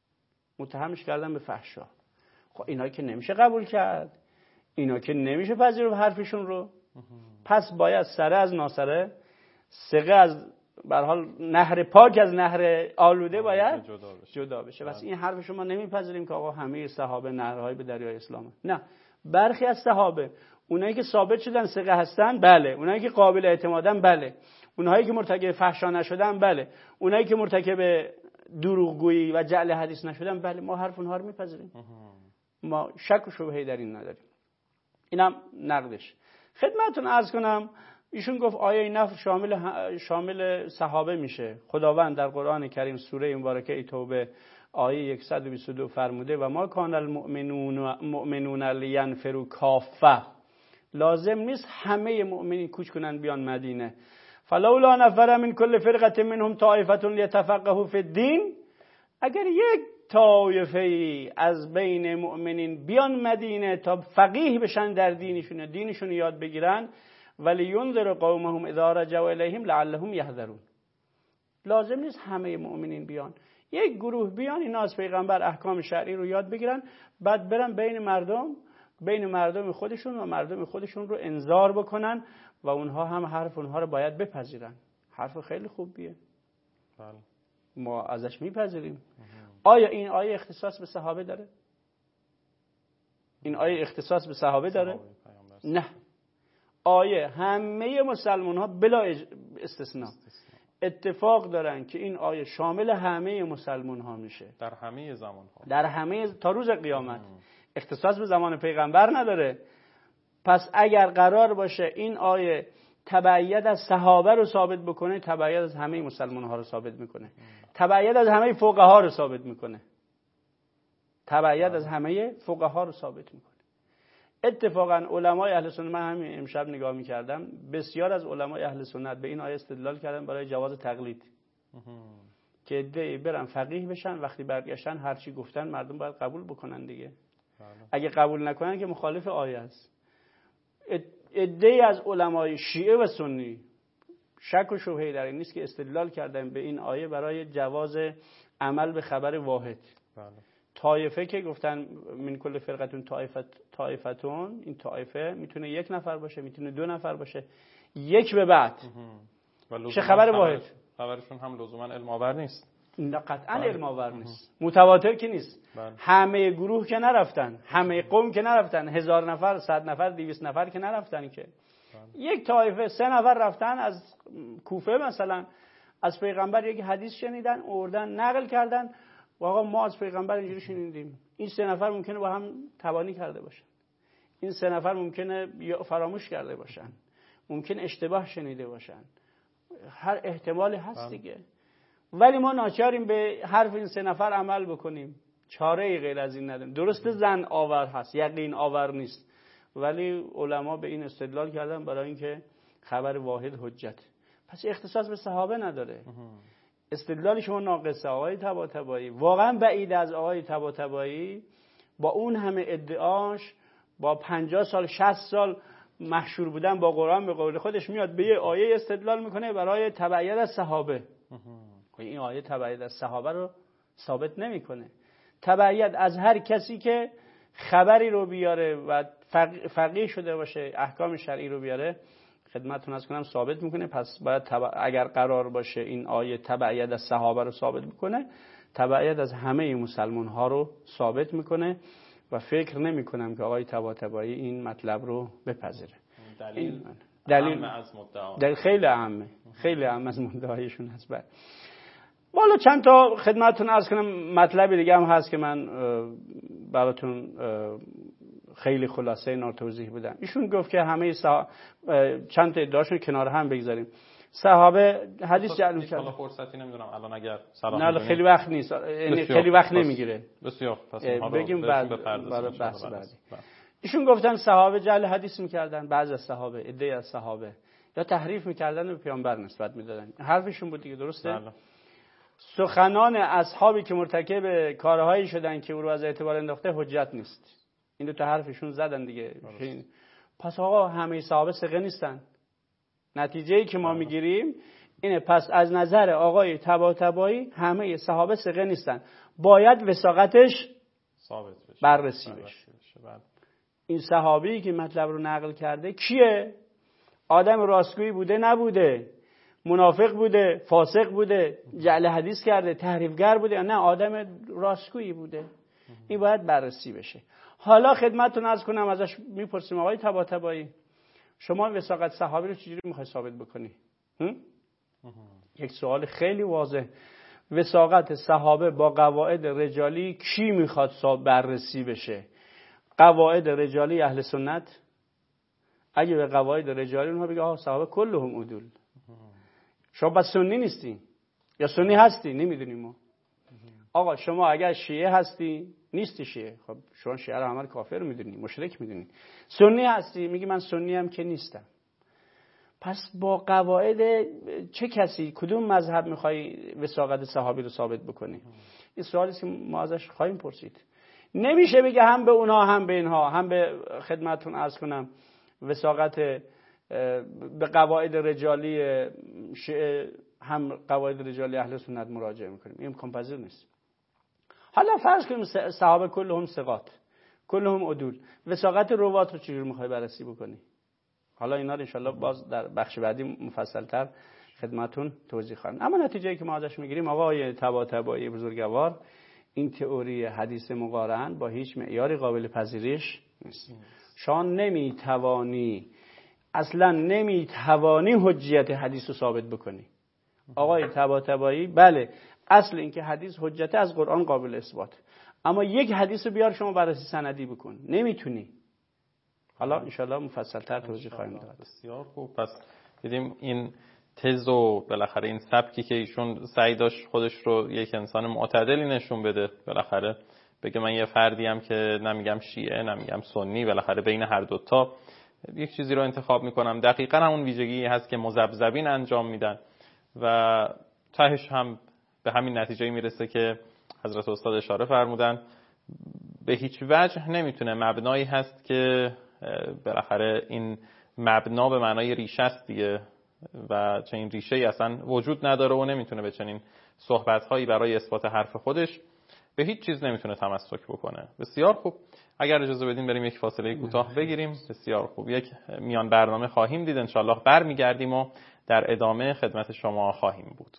متهمش کردن به فحشا. خب اینا که نمیشه قبول کرد، اینا که نمیشه پذیرفت حرفشون رو. پس باید سره از ناسره، سقه از به هر حال نهر پاک از نهر آلوده باید جدا بشه, جدا بشه. بس این حرف شما نمیپذیریم که آقا همه صحابه نهرهای به دریای اسلام. نه، برخی از صحابه، اونایی که ثابت شدن ثقه هستن بله، اونایی که قابل اعتمادن بله، اونایی که مرتکب فحشا نشدن بله، اونایی که مرتکب دروغگویی و جعل حدیث نشدن بله، ما حرف اونها رو میپذیریم، ما شک و شبهه‌ای در این نداریم. اینم نقدش. خدمتتون عرض کنم ایشون گفت آیه نفر شامل شامل صحابه میشه. خداوند در قرآن کریم سوره مبارکه توبه آیه صد و بیست و دو فرموده و ما کان المؤمنون مؤمنون لینفروا کافه، لازم نیست همه مؤمنین کوچ کنن بیان مدینه. فلولا نفر من کل فرقه منهم طائفه لیتفقهوا فی الدین اگر یک طایفه از بین مؤمنین بیان مدینه تا فقیه بشن در دینشون، دینشون یاد بگیرن، ولی ینذر قومهم اذا رجعوا الیهم لعلهم یحذرون. لازم نیست همه مؤمنین بیان، یک گروه بیان، اینا از پیغمبر احکام شرعی رو یاد بگیرن، بعد برن بین مردم بین مردم خودشون و مردم خودشون رو انذار بکنن و اونها هم حرف اونها رو باید بپذیرن. حرف خیلی خوبیه، بله. ما ازش میپذیریم. آیا این آیه اختصاص به صحابه داره؟ این آیه اختصاص به صحابه داره؟ نه. آیه همه مسلمان ها بلا استثناء اتفاق دارن که این آیه شامل همه مسلمان ها میشه، در همه زمان ها، در همه تا روز قیامت. ام. اختصاص به زمان پیغمبر نداره. پس اگر قرار باشه این آیه تبعیت از صحابه رو ثابت بکنه، تبعیت از همه مسلمان ها رو ثابت میکنه. ام. تبعیت از همه فقها رو ثابت میکنه. تبعیت از همه فقها رو ثابت میکنه. اتفاقا علمای اهل سنت، من همین امشب نگاه میکردم، بسیار از علمای اهل سنت به این آیه استدلال کردن برای جواز تقلید، که عده‌ای برن فقیه بشن، وقتی برگشتن هر چی گفتن مردم باید قبول بکنن دیگه. اگه قبول نکنن که مخالف آیه است. عده‌ای از علمای شیعه و سنی شک و شبهه‌ای در این نیست که استدلال کردن به این آیه برای جواز عمل به خبر واحد. بله. طایفه که گفتن من کل فرقتون طایفت طایفتون، این طایفه میتونه یک نفر باشه، میتونه دو نفر باشه، یک به بعد چه خبر واحد. خبرشون هم لزوما علم آور نیست. نه قطعا علم آور نیست، متواتر که نیست. بله. همه گروه که نرفتن، همه قوم که نرفتن، هزار نفر، صد نفر، دویست نفر که نرفتن که. بله. یک طایفه سه نفر رفتن از کوفه مثلا، از پیغمبر یک حدیث شنیدن، آوردن نقل کردن، و آقا ما از پیغمبر اینجوری شنیدیم. این سه نفر ممکنه با هم تبانی کرده باشن، این سه نفر ممکنه فراموش کرده باشن، ممکن اشتباه شنیده باشن، هر احتمالی هست دیگه. ولی ما ناچاریم به حرف این سه نفر عمل بکنیم، چاره ای غیر از این نداریم. درسته زن آور هست، یقین آور نیست، ولی علما به این استدلال کردن برای اینکه خبر واحد حجت. پس اختصاص به صحابه نداره. استدلال شما ناقصه. آقای طباطبایی واقعا بعید از آقای طباطبایی با اون همه ادعاش، با پنجاه سال شصت سال محشور بودن با قرآن، به قول خودش میاد به یه آیه استدلال میکنه برای تبعیت از صحابه. این آیه تبعیت از صحابه رو ثابت نمیکنه. تبعیت از هر کسی که خبری رو بیاره و فقیه شده باشه، احکام شرعی رو بیاره، خدمتتون عرض کنم ثابت میکنه. پس باید تبع... اگر قرار باشه این آیه تبعیت از صحابه رو ثابت میکنه، تبعیت از همه مسلمان ها رو ثابت میکنه و فکر نمی کنم که آقای طباطبایی این مطلب رو بپذیره. دلیل دلیل از مدعا دلیل خیلی اهمه، خیلی اهم از مدعایشون هست. بعد بالا چند تا خدمتتون عرض کنم مطلب دیگه هم هست که من براتون خیلی خلاصه اینا رو توضیح بدم. ایشون گفت که همه صح... چند تا ادعاشون کنار هم بگذاریم. صحابه حدیث جعل کرد. حالا فرصتی نمیدونم الان اگر سلام نه خیلی وقت نیست، یعنی خیلی وقت نمیگیره. بسیار پس بگیم بعد برای بحث بعدی. ایشون گفتن صحابه جعل حدیث میکردن، بعضی از صحابه، عده از صحابه یا تحریف میکردن و به پیامبر نسبت میدادن. حرفشون بود دیگه، درسته؟ بله. سخنان اصحابی که مرتکب کارهایی شدن که او رو از اعتبار انداخته حجت نیست. این دو تا حرفشون زدن دیگه. پس آقا همه صحابه ثقه نیستن. نتیجه‌ای که ما میگیریم اینه، پس از نظر آقای طباطبایی همه صحابه ثقه نیستن، باید وثاقتش ثابت بشه، بررسی بشه. این صحابی که مطلب رو نقل کرده کیه؟ آدم راستگویی بوده نبوده؟ منافق بوده، فاسق بوده، جعل حدیث کرده، تحریفگر بوده؟ نه، آدم راستگویی بوده. این باید بررسی بشه. حالا خدمتتون عرض کنم، ازش میپرسیم آقای طباطبایی شما وثاقت صحابی رو چجوری میخوای ثابت بکنی؟ یک سوال خیلی واضح. وثاقت صحابه با قواعد رجالی کی میخواد بررسی بشه؟ قواعد رجالی اهل سنت؟ اگه به قواعد رجالی اونها بگه آها صحابه کلهم عدول، شما بس سنی نیستی یا سنی هستی؟ نمیدونیم ما. آقا شما اگر شیعه هستی، نیستی شیعه، خب شما شیعه رو عمل کافر میدونی، مشرک میدونی. سنی هستی، میگی من سنی هم که نیستم. پس با قواعد چه کسی، کدوم مذهب میخوای وثاقت صحابی رو ثابت بکنی؟ این سوالی که ما ازش خواهیم پرسید. نمیشه بگه هم به اونها هم به اینها. هم به خدمتتون عرض کنم وثاقت به قواعد رجالی شیعه هم قواعد رجالی اهل سنت مراجعه میکنیم. این امکان پذیر نیست. حالا فرض کنیم صحابه کلهم ثقات، کلهم عدول، وثاقت روات رو چجوری میخوای بررسی بکنی؟ حالا اینا رو انشالله باز در بخش بعدی مفصل‌تر خدمتون توضیح خواهم. اما نتیجه‌ای که ما ازش میگیریم آقای طباطبایی بزرگوار، این تئوری حدیث مقارن با هیچ معیاری قابل پذیرش نیست. شما نمیتوانی اصلا نمیتوانی حجیت حدیث رو ثابت بکنی. آقای طباطبایی بله اصل این که حدیث حجت از قرآن قابل اثبات، اما یک حدیث رو بیار شما بررسی سندی بکن، نمیتونی. حالا انشالله مفصل‌تر توضیح خواهیم داد. بسیار خوب. پس دیدیم این تز و بالاخره این سبکی که ایشون سعی داشت خودش رو یک انسان معتدلی نشون بده، بالاخره بگه من یه فردیم که نمیگم شیعه نمیگم سنی، بالاخره بین هر دوتا یک چیزی رو انتخاب میکنم. دقیقاً همون ویژگی هست که مذبذبین انجام میدن و تهش هم به همین نتیجه میرسه که حضرت استاد اشاره فرمودن به هیچ وجه نمیتونه مبنایی هست که بالاخره این مبنا به معنای ریشه است دیگه و چنین ریشه‌ای اصلا وجود نداره و نمیتونه به چنین صحبت‌هایی برای اثبات حرف خودش به هیچ چیز نمیتونه تمسک بکنه. بسیار خوب. اگر اجازه بدین بریم یک فاصله کوتاه بگیریم. بسیار خوب. یک میان برنامه خواهیم دید انشالله، برمیگردیم و در ادامه خدمت شما خواهیم بود.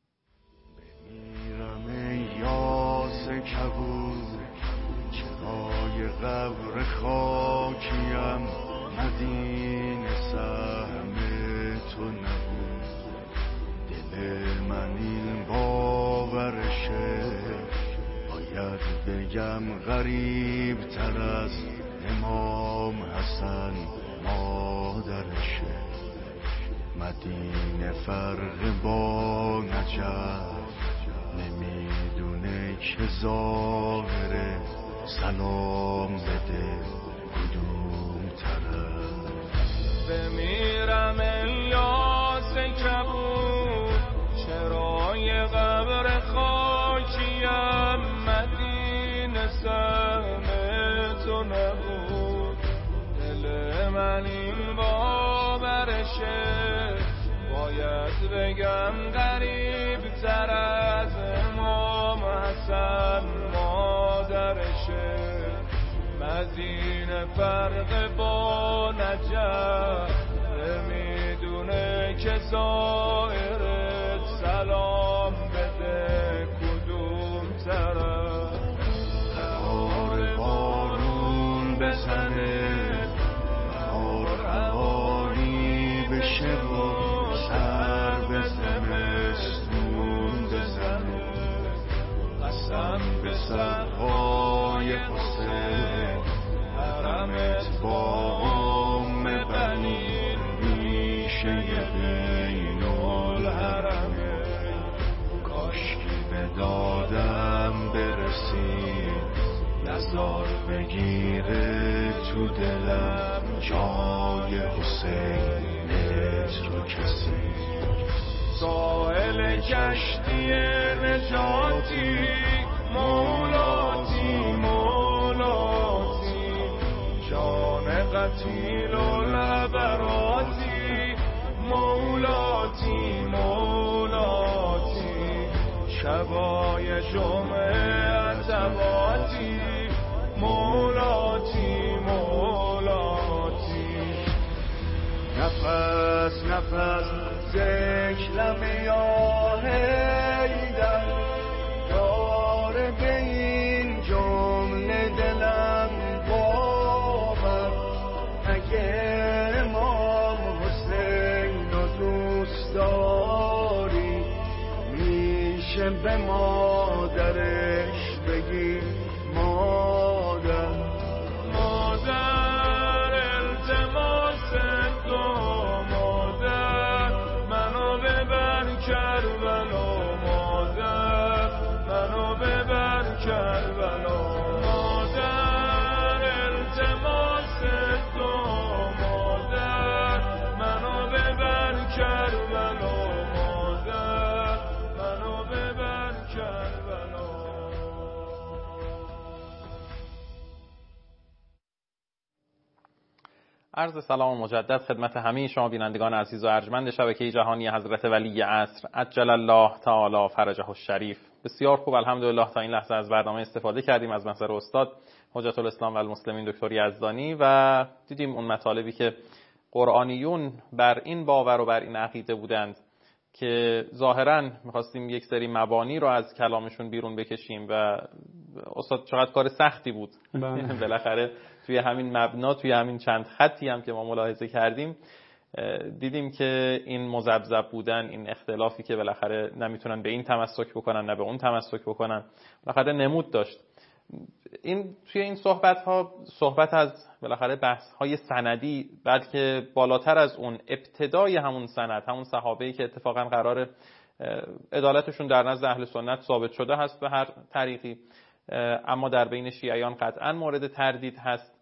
چرای قبر خاکیم مدینه سهم تو نبود، دل من این باورشه باید بگم غریب تر از امام حسن مادرشه. مدینه فرق با نجف نمیدونه که ظاهره، سلام بده کدوم طرف. بمیرم الیاس کبود چرای قبر خاکیم مدینه سهم تو نبود، دل من این باورشه باید بگم غریب تر از امام حسن مادرشه. مدینه فرق با نجف میدونه که زائرت سلام بده کدوم طرف. قرار بارون بزنه بهار هوایی بشه و سر به زمستون بزنه. قسم به سرهای حسین حرمت با ام بنی میشه بین الحرمه. کاشکی به دادم برسی نزار بگیره تو دلم جای حسینت رو کسی. ساحل کشتی نجاتی مولاتی مولاتی، جان قتیل و لبراتی مولاتی مولاتی، شبای جمعه عتباتی مولاتی مولاتی. نفس نفس ذکرم یا حیدر داره به این جمله دلم باور. اگه امام حسین رو دوست داری میشه به مادرش بگی عرض سلام مجدد خدمت همه شما بینندگان عزیز و ارجمند شبکه جهانی حضرت ولی عصر عجل الله تعالی فرجه الشریف. بسیار خوب، الحمدلله تا این لحظه از برنامه استفاده کردیم از محضر استاد حجت الاسلام و المسلمین دکتر یزدانی و دیدیم اون مطالبی که قرآنیون بر این باور و بر این عقیده بودند که ظاهراً می‌خواستیم یک سری مبانی رو از کلامشون بیرون بکشیم و استاد چقدر کار سختی بود. بالاخره توی همین مبنا، توی همین چند خطی هم که ما ملاحظه کردیم دیدیم که این مذبذب بودن، این اختلافی که بالاخره نمیتونن به این تمسک بکنن نه به اون تمسک بکنن، بالاخره نمود داشت. این توی این صحبت ها صحبت از بالاخره بحث های سندی، بلکه بالاتر از اون ابتدای همون سند، همون صحابه‌ای که اتفاقا قرار عدالتشون در نزد اهل سنت ثابت شده هست به هر طریقی، اما در بین شیعیان قطعا مورد تردید هست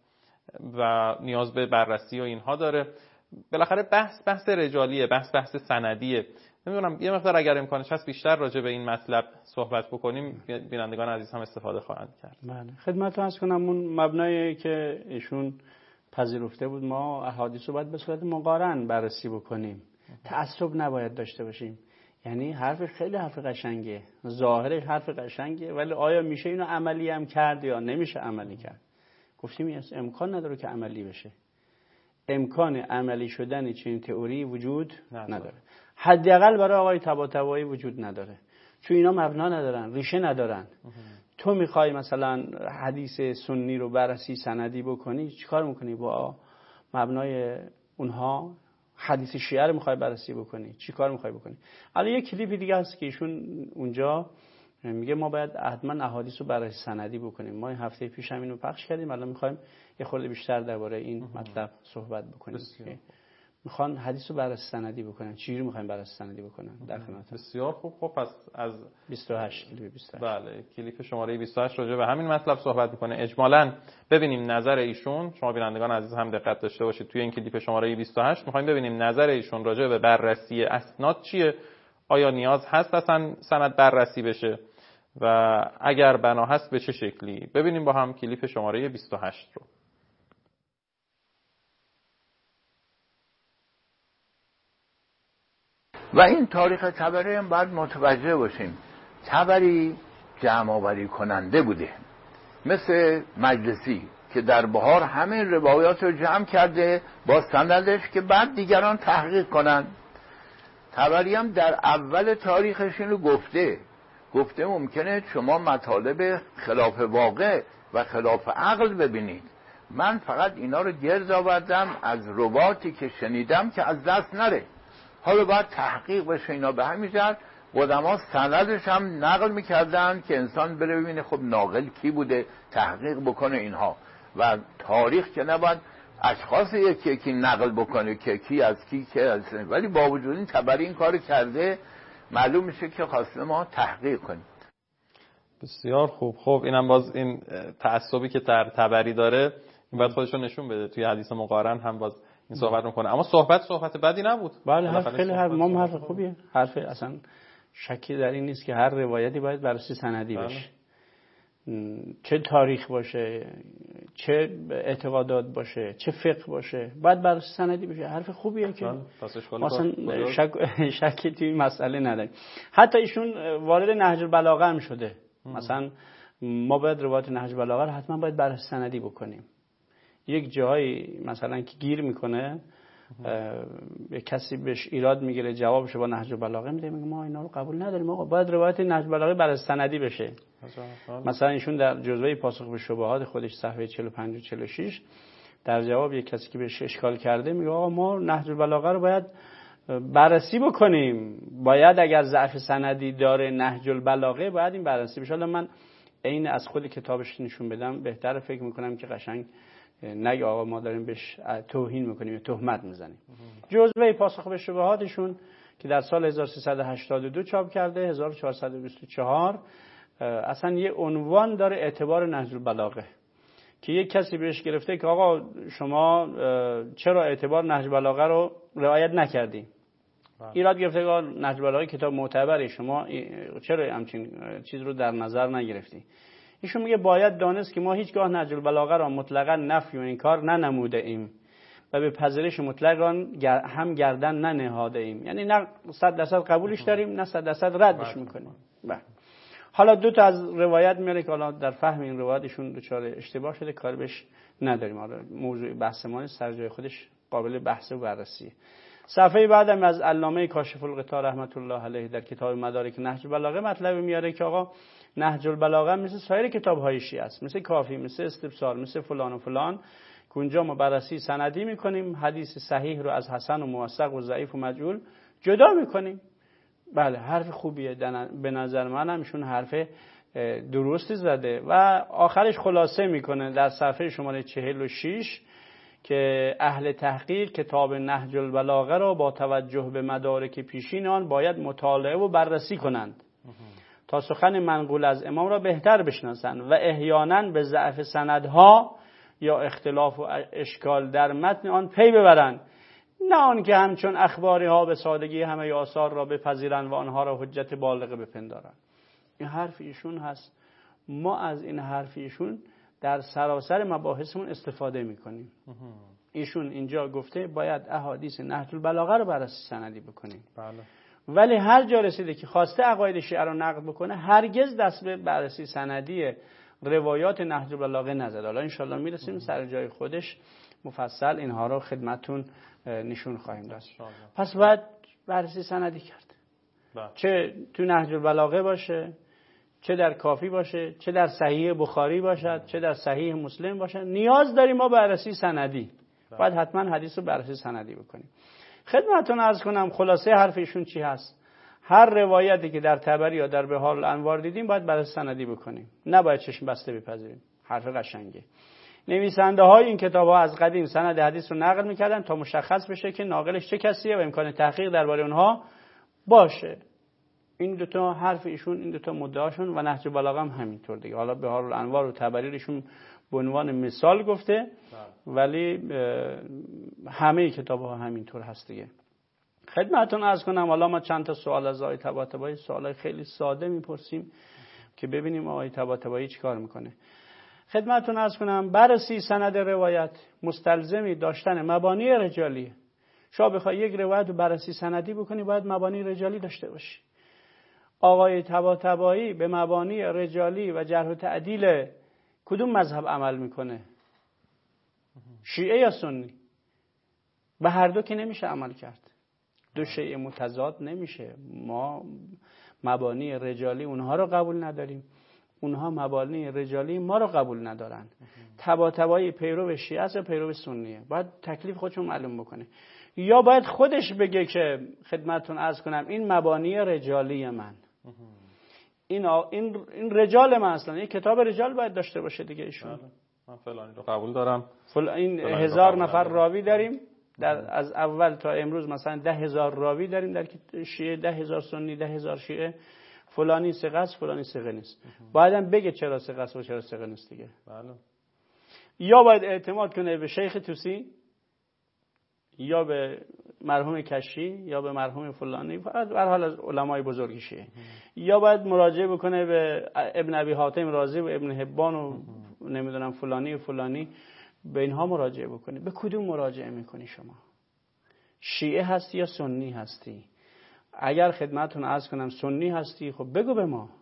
و نیاز به بررسی و اینها داره. بالاخره بحث بحث رجالیه، بحث بحث سندیه. نمیدونم یه مقدار اگر امکانش هست بیشتر راجع به این مطلب صحبت بکنیم، بینندگان عزیز هم استفاده خواهند کرد. بله، خدمتتون عرض کنم اون مبنایی که ایشون پذیرفته بود، ما احادیث رو باید به صورت مقارن بررسی بکنیم. تعصب نباید داشته باشیم. یعنی حرف خیلی حرف قشنگه، ظاهرش حرف قشنگه، ولی آیا میشه اینو عملی هم کرد یا نمیشه عملی کرد؟ گفتیم امکان نداره که عملی بشه. امکان عملی شدن چنین تئوری وجود نداره. حداقل برای آقای طباطبایی وجود نداره. چون اینا مبنا ندارن، ریشه ندارن. تو میخوای مثلا حدیث سنی رو بررسی سندی بکنی، چیکار میکنی با مبنای اونها؟ حدیث شیعه رو میخوای بررسی بکنی، چیکار میخوای بکنی؟ الان یه کلیپ دیگه هست که ایشون اونجا میگه ما باید حتما احادیث رو بررسی سندی بکنیم. ما این هفته پیش همین رو پخش کردیم، الان میخوایم یه خورده بیشتر درباره این مطلب صحبت بکنیم. میخوان حدیث رو بررسی سندی بکنن. چجوری میخوایم بررسی سندی بکنن؟ در خدمت. بسیار خوب. خب پس از بیست و هشت کلیپ بیست و هشت بله کلیپ شماره بیست و هشت راجع به همین مطلب صحبت میکنه. اجمالاً ببینیم نظر ایشون. شما بینندگان عزیز هم دقت داشته باشید، توی این کلیپ شماره بیست و هشت میخوایم ببینیم نظر ایشون راجع به بررسی اسناد چیه. آیا نیاز هست اصلا سند بررسی بشه و اگر بنا هست به چه شکلی؟ ببینیم با هم کلیپ شماره بیست و هشت رو. و این تاریخ طبری هم باید متوجه باشیم، طبری جمع آوری کننده بوده، مثل مجلسی که در بهار همه روایات رو جمع کرده با سندش که بعد دیگران تحقیق کنن. طبری هم در اول تاریخش اینو گفته گفته ممکنه شما مطالب خلاف واقع و خلاف عقل ببینید. من فقط اینا رو گرد آوردم از رواتی که شنیدم که از دست نره. حالا باید تحقیق بشه. اینا به همین جهت قدما سندش هم نقل میکردن که انسان بره ببینه خب ناقل کی بوده، تحقیق بکنه اینها. و تاریخ که نباید اشخاص یکی یکی نقل بکنه که کی از کی که از، ولی با وجود این طبری این کار کرده، معلوم میشه که خواسته ما تحقیق کنیم. بسیار خوب. خب اینم باز این تعصبی که در طبری داره این باید خودشو نشون بده. توی حدیث مقارن هم باز این صحبت میکنه، اما صحبت صحبت بدی نبود. بله حرف خیلی حرف ما حرف خوبیه. حرف اصلا شکی در این نیست که هر روایتی باید بررسی سندی بله. بشه. چه تاریخ باشه، چه اعتقادات باشه، چه فقه باشه، باید بررسی سندی بشه. حرف خوبیه که مثلا شک شکی توی این مسئله نداریم. حتی ایشون وارد نهج البلاغه هم شده. ام. مثلا ما باید روایت نهج البلاغه رو حتما باید بررسی سندی بکنیم. یک جایی مثلا که گیر میکنه، به کسی بهش ایراد میگیره، جوابشو با نهج البلاغه میده، میگه ما اینا رو قبول نداریم، آقا باید روایت نهج البلاغه بررسی سندی بشه. مثلا ایشون در جزوه پاسخ به شبهات خودش صفحه چهل و پنج و چهل و شش در جواب یک کسی که بهش اشکال کرده میگه آقا ما نهج البلاغه رو باید بررسی بکنیم، باید اگر ضعف سندی داره نهج البلاغه باید این بررسی بشه. حالا من عین از خود کتابش نشون بدم بهتره، فکر میکنم که قشنگ نگه آقا ما داریم بهش توهین میکنیم یا تهمت میزنیم. جزوه پاسخ به شبهاتشون که در سال هزار و سیصد و هشتاد و دو چاپ کرده، هزار و چهارصد و بیست و چهار، اصلا یه عنوان داره اعتبار نهج البلاغه، که یک کسی بهش گرفته که آقا شما چرا اعتبار نهج البلاغه رو رعایت نکردی؟ ایراد گرفته که نهج البلاغه کتاب معتبری، شما چرا همچین چیز رو در نظر نگرفتی؟ ایشون میگه باید دانست که ما هیچگاه نهج البلاغه را مطلقاً نفی و انکار ننموده ایم، و به پذیرش مطلق آن هم گردن ننهاده ایم. یعنی نه صد درصد قبولش داریم نه صد درصد ردش میکنیم. بله. حالا دو تا از روایت میاره که حالا در فهم این روایتشون دچار اشتباه شده، کار بهش نداریم. حالا موضوع بحث ما سر جای خودش قابل بحث و بررسیه. صفحه بعدم از علامه کاشف الغطا رحمت الله علیه در کتاب مدارک نهج البلاغه مطلب میاره که آقا نهج البلاغه مثل سایر کتاب‌های شیعه است، مثل کافی، مثل استبصار، مثل فلان و فلان که اونجا ما بررسی سندی میکنیم، حدیث صحیح رو از حسن و موثق و ضعیف و مجهول جدا میکنیم. بله حرف خوبیه به نظر من، هم ایشون حرف درستی زده و آخرش خلاصه میکنه در صفحه شماره چهل و شش که اهل تحقیق کتاب نهج البلاغه را با توجه به مدارک پیشین آن باید مطالعه و بررسی کنند تا سخن منقول از امام را بهتر بشناسند و احیانا به ضعف سندها یا اختلاف و اشکال در متن آن پی ببرند، نه آن که همچون اخباری ها به سادگی همه آثار را بپذیرند و آنها را حجت بالغه بپندارند. این حرف ایشون هست. ما از این حرف ایشون در سراسر مباحثمون استفاده میکنیم. ایشون اینجا گفته باید احادیث نهج البلاغه رو بررسی سندی بکنیم. بله. ولی هر جا رسیده که خواسته عقاید شیعه رو نقد بکنه هرگز دست به بررسی سندی روایات نهج البلاغه نزد. حالا ان شاءالله میرسیم سر جای خودش مفصل اینها رو خدمتتون نشون خواهیم داد. پس باید بررسی سندی کرد. بله. چه تو نهج البلاغه باشه، چه در کافی باشه، چه در صحیح بخاری باشد، چه در صحیح مسلم باشد، نیاز داریم ما بررسی سندی. باید حتما حدیث رو بررسی سندی بکنیم. خدمتتون عرض کنم خلاصه حرف ایشون چی هست. هر روایتی که در طبری یا در بحار الانوار دیدیم باید بررسی سندی بکنیم، نباید چشم بسته بپذیریم. حرف قشنگه. نویسنده های این کتاب ها از قدیم سند حدیث رو نقل میکردن تا مشخص بشه که ناقلش چه کسیه و امکان تحقیق درباره اونها باشه. این دو تا حرف ایشون، این دو تا مدعاشون و نهج البلاغه هم همینطور دیگه. حالا بحار الانوار و تبریشون به عنوان مثال گفته ولی همه کتاب ها همینطور هست دیگه. خدمتتون عرض کنم حالا ما چند تا سوال از آقای طباطبایی، سوالای خیلی ساده میپرسیم که ببینیم آقای طباطبایی چیکار میکنه. خدمتتون عرض کنم بررسی سند روایت مستلزمی داشتن مبانی رجالی. شما بخوای یک روایت رو بررسی سندی بکنی باید مبانی رجالی داشته باشی. آقای طباطبایی به مبانی رجالی و جرح و تعدیل کدوم مذهب عمل میکنه؟ شیعه یا سنی؟ به هر دو که نمیشه عمل کرد. دو شیء متضاد نمیشه. ما مبانی رجالی اونها رو قبول نداریم، اونها مبانی رجالی ما رو قبول ندارن. طباطبایی پیرو شیعه است یا پیرو سنیه؟ باید تکلیف خودشون معلوم بکنه. یا باید خودش بگه که خدمتتون عرض کنم این مبانی رجالی من، این این این رجال من، اصلا این کتاب رجال باید داشته باشه دیگه ایشون. من فلانی رو قبول دارم. فل... این هزار نفر راوی داریم در از اول تا امروز، مثلا ده هزار راوی داریم در شیعه، ده هزار سنی، ده هزار شیعه. فلانی ثقه است، فلانی ثقه نیست. بعدم بگه چرا ثقه است و چرا ثقه نیست دیگه. بله. یا باید اعتماد کنه به شیخ طوسی یا به مرحوم کشی یا به مرحوم فلانی، به هر حال از علمای بزرگ شیعه. یا باید مراجعه بکنه به ابن ابی حاتم رازی و ابن حبان و نمیدونم فلانی و فلانی، به اینها مراجعه بکنی. به کدوم مراجعه میکنی شما؟ شیعه هستی یا سنی هستی؟ اگر خدمتتون عرض کنم سنی هستی، خب بگو به ما.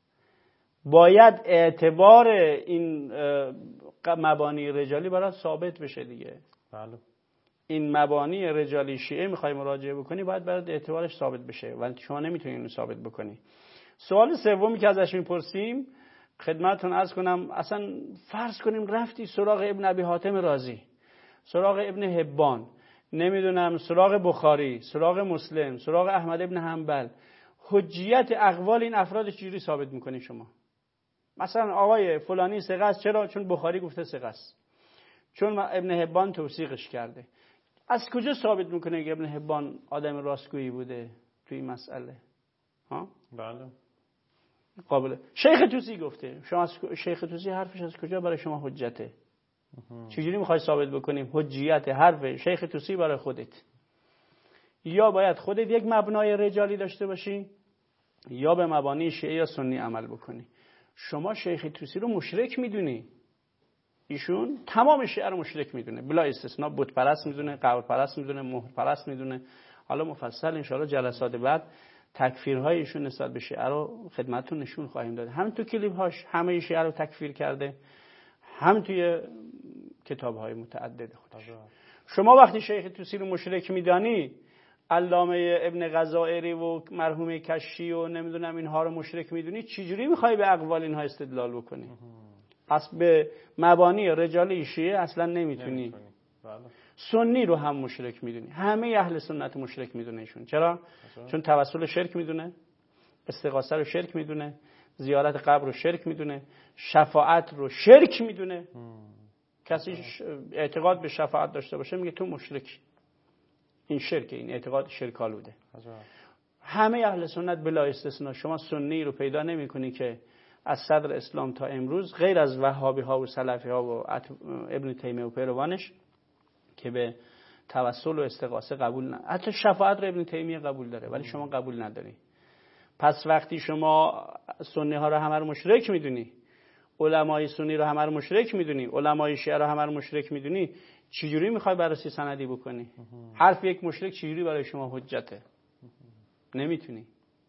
باید اعتبار این مبانی رجالی برای ثابت بشه دیگه. بله. این مبانی رجالی شیعه میخوای مراجعه بکنی باید برای اعتبارش ثابت بشه، ولی شما نمیتونی اینو ثابت بکنی. سوال سومی که ازش میپرسیم خدمتتون عرض کنم، اصلا فرض کنیم رفتی سراغ ابن ابی حاتم رازی، سراغ ابن حبان، نمیدونم سراغ بخاری، سراغ مسلم، سراغ احمد ابن حنبل، حجیت اقوال این افراد چجوری ثابت میکنی شما؟ مثلا آقای فلانی ثقه است، چرا؟ چون بخاری گفته ثقه است، چون ابن حبان توثیقش کرده. از کجا ثابت میکنه که ابن حبان آدم راستگویی بوده تو این مسئله؟ ها؟ بله. قابله. شیخ طوسی گفته. شما از شیخ طوسی حرفش از کجا برای شما حجته؟ چجوری میخوای ثابت بکنیم حجیت حرف شیخ طوسی برای خودت؟ یا باید خودت یک مبنای رجالی داشته باشی یا به مبانی شیعه یا سنی عمل بکنی. شما شیخ طوسی رو مشرک میدونی، ایشون تمام شیعه رو مشرک میدونه بلا استثناء. بت پرست میدونه، قبر پرست میدونه، مهر پرست میدونه. حالا مفصل ان شاء الله جلسات بعد تکفیرهای ایشون نسبت به شیعه رو خدمتتون نشون خواهیم داد. هم تو کلیپ هاش همه شیعه رو تکفیر کرده، هم توی کتاب‌های متعدد خودش. شما وقتی شیخ طوسی رو مشرک میدانی، علامه ابن غزائری و مرحوم کشی و نمیدونم اینها رو مشرک میدونی، چجوری میخوای به اقوال اینها استدلال بکنی؟ پس به مبانی رجال شیعه اصلا نمیتونی. سنی رو هم مشرک میدونی، همه اهل سنت مشرک میدونه ایشون. چرا؟ چون توسل شرک میدونه، استغاثه رو شرک میدونه، زیارت قبر رو شرک میدونه، شفاعت رو شرک میدونه. کسی اعتقاد به شفاعت داشته باشه میگه تو مشرکی. این شرکه، این اعتقاد شرک آلوده. همه اهل سنت بلا استثناء. شما سنی رو پیدا نمی‌کنی که از صدر اسلام تا امروز غیر از وهابی ها و سلفی ها و ابن تیمیه و پیروانش که به توسل و استغاثه قبول نه. حتی شفاعت رو ابن تیمیه قبول داره ولی شما قبول نداری. پس وقتی شما سنی ها رو همه رو مشرک میدونی، علمای سنی رو همه رو مشرک میدونی، علمای شیعه رو همه رو مشرک میدونی، چجوری میخوای بررسی سندی بکنی؟ حرف یک مشرک چجوری برای شما حجته؟ نمیتونی.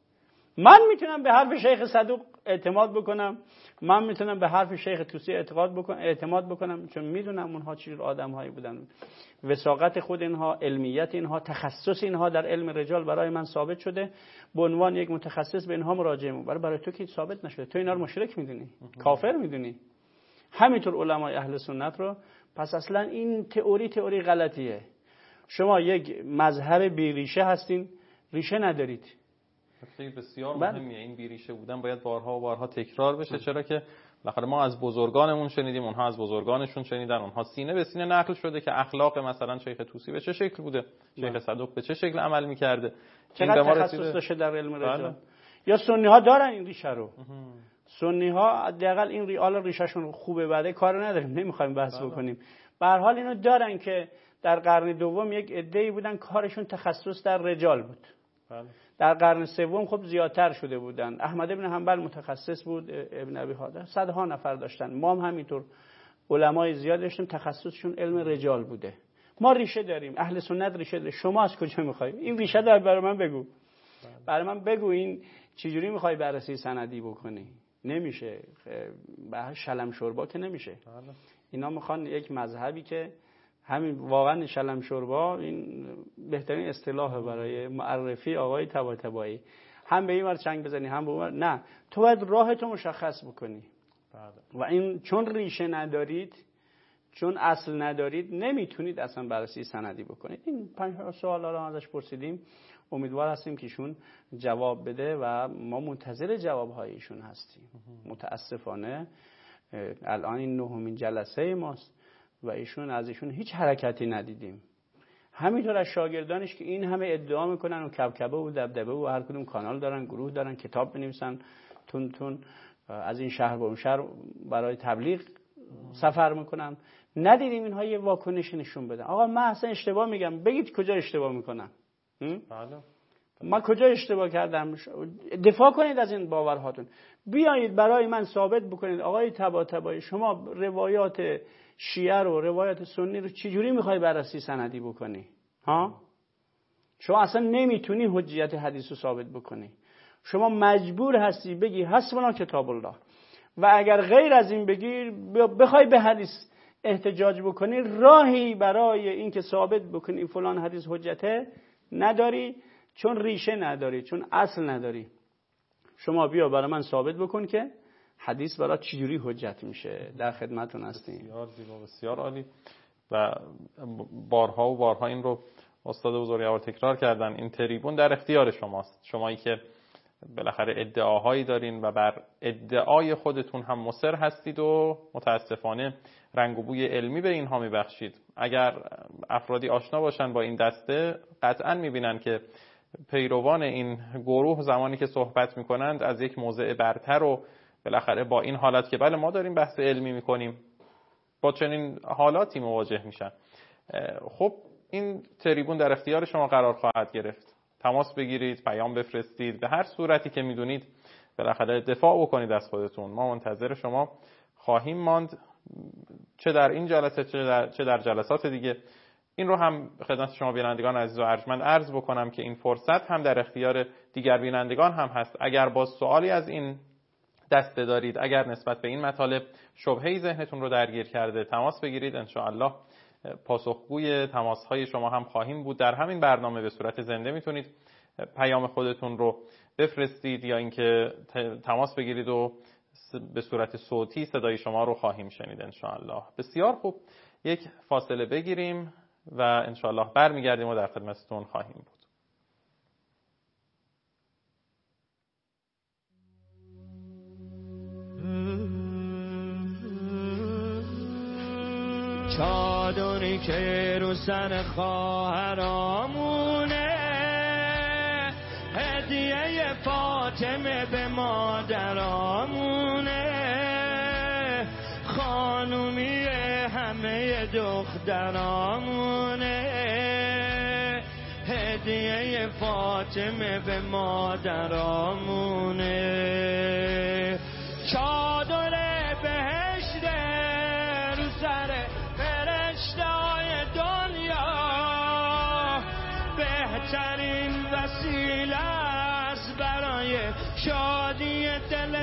من میتونم به حرف شیخ صدوق اعتماد بکنم، من میتونم به حرف شیخ طوسی اعتقاد بکنم، اعتماد بکنم، چون میدونم اونها چجور آدم‌هایی بودن. وثاقت خود اینها، علمیت اینها، تخصص اینها در علم رجال برای من ثابت شده. به عنوان یک متخصص به اینها مراجعه می‌کنم. برای برای تو که ثابت نشده. تو اینا رو مشرک میدونی، کافر میدونی. همینطور علمای اهل سنت رو. پس اصلا این تئوری تئوری غلطیه. شما یک مذهب بی ریشه هستین، ریشه ندارید. خیلی بسیار مهمیه این بیریشه بودن، باید بارها و بارها تکرار بشه. چرا که بالاخره ما از بزرگانمون شنیدیم، اونها از بزرگانشون شنیدن، اونها سینه به سینه نقل شده که اخلاق مثلا شیخ طوسی به چه شکل بوده، شیخ صدوق به چه شکل عمل می‌کرده، چقدر تخصص داشته در علم رجال. یا سنی ها دارن این ریشه رو. سنی ها حداقل این ریال ریشه‌شون خوبه، بعد کار نداریم، نمی‌خوایم بحث بکنیم. به هر حال اینو دارن که در قرن دوم یک عده‌ای بودن کارشون تخصص در رجال بود. بله. در قرن سوم خب زیادتر شده بودن. احمد ابن حنبل متخصص بود، ابن ابی حاتم، صدها نفر داشتن. ما هم همینطور علمای زیاد داشتیم تخصصشون علم رجال بوده. ما ریشه داریم، اهل سنت ریشه داره. شما از کجا میخوای این ریشه رو برای من بگو؟ بله. برای من بگو این چجوری میخوای بررسی سندی بکنی؟ نمیشه. به شلم شوربا که نمیشه. بله. اینا میخوان یک مذهبی که همین واقعا شلم شوربا این بهترین اصطلاح برای معرفی آقای طباطبایی. هم به این ور چنگ بزنی هم به اون ور. نه، تو باید راهتو مشخص بکنی. بله. و این چون ریشه ندارید، چون اصل ندارید، نمیتونید اصلا بررسی سندی بکنید. این پنج سوالا رو ازش پرسیدیم، امیدوار هستیم که ایشون جواب بده و ما منتظر جوابهای ایشون هستیم. متاسفانه الان این نهمین جلسه ماست و ایشون از ایشون هیچ حرکتی ندیدیم. همینطور از شاگردانش که این همه ادعا میکنن و کبکبه و دبدبه و هر کدوم کانال دارن، گروه دارن، کتاب بنویسن، تون تون از این شهر به اون شهر برای تبلیغ سفر میکنن، ندیدیم اینها یه واکنش نشون بدن. آقا من اصلا اشتباه میگم، بگید کجا اشتباه میکنم. بله. من کجا اشتباه کردم؟ دفاع کنید از این باورهاتون. بیایید برای من ثابت بکنید آقای طباطبایی شما روایات شیعه رو، روایات سنی رو چجوری میخوای بررسی سندی بکنی؟ ها؟ شما اصلا نمیتونی حجیت حدیث رو ثابت بکنی. شما مجبور هستی بگی حسبنا کتاب الله و اگر غیر از این بگی بخوای به حدیث احتجاج بکنی، راهی برای این که ثابت بکنی فلان حدیث حجته نداری، چون ریشه نداری، چون اصل نداری. شما بیا برای من ثابت بکن که حدیث برای چجوری حجت میشه. در خدمتتون هستیم. بسیار زیبا، بسیار عالی. و بارها و بارها این رو استاد بزرگوار تکرار کردن. این تریبون در اختیار شماست. شمایی که بالاخره ادعاهایی دارین و بر ادعای خودتون هم مصر هستید و متاسفانه رنگ و بوی علمی به اینها میبخشید. اگر افرادی آشنا باشن با این دسته قطعا میبینن که پیروان این گروه زمانی که صحبت میکنند از یک موضع برتر و بالاخره با این حالت که بله ما داریم بحث علمی میکنیم با چنین حالاتی مواجه میشن. خب این تریبون در اختیار شما قرار خواهد گرفت. تماس بگیرید، پیام بفرستید، به هر صورتی که میدونید بالاخره دفاع بکنید از خودتون. ما منتظر شما خواهیم ماند. چه در این جلسه چه در, چه در جلسات دیگه. این رو هم خدمت شما بینندگان عزیز و ارجمند عرض بکنم که این فرصت هم در اختیار دیگر بینندگان هم هست. اگر با سوالی از این دسته دارید، اگر نسبت به این مطالب شبهه‌ای ذهنتون رو درگیر کرده، تماس بگیرید. ان شاء الله پاسخگوی تماس‌های شما هم خواهیم بود. در همین برنامه به صورت زنده میتونید پیام خودتون رو بفرستید یا اینکه تماس بگیرید و به صورت صوتی صدای شما رو خواهیم شنید ان شاء الله. بسیار خوب، یک فاصله بگیریم و ان شاء الله برمیگردیم و در خدمتتون خواهیم بود. چادری که رو سر خواهرامونه، هدیه فاطمه به مادرامونه، خانومی همه دخترامونه، هدیه فاطمه به مادرامونه. چادر بهشت رو سر فرشته‌های دنیا، بهترین وسیله است برای شادی دل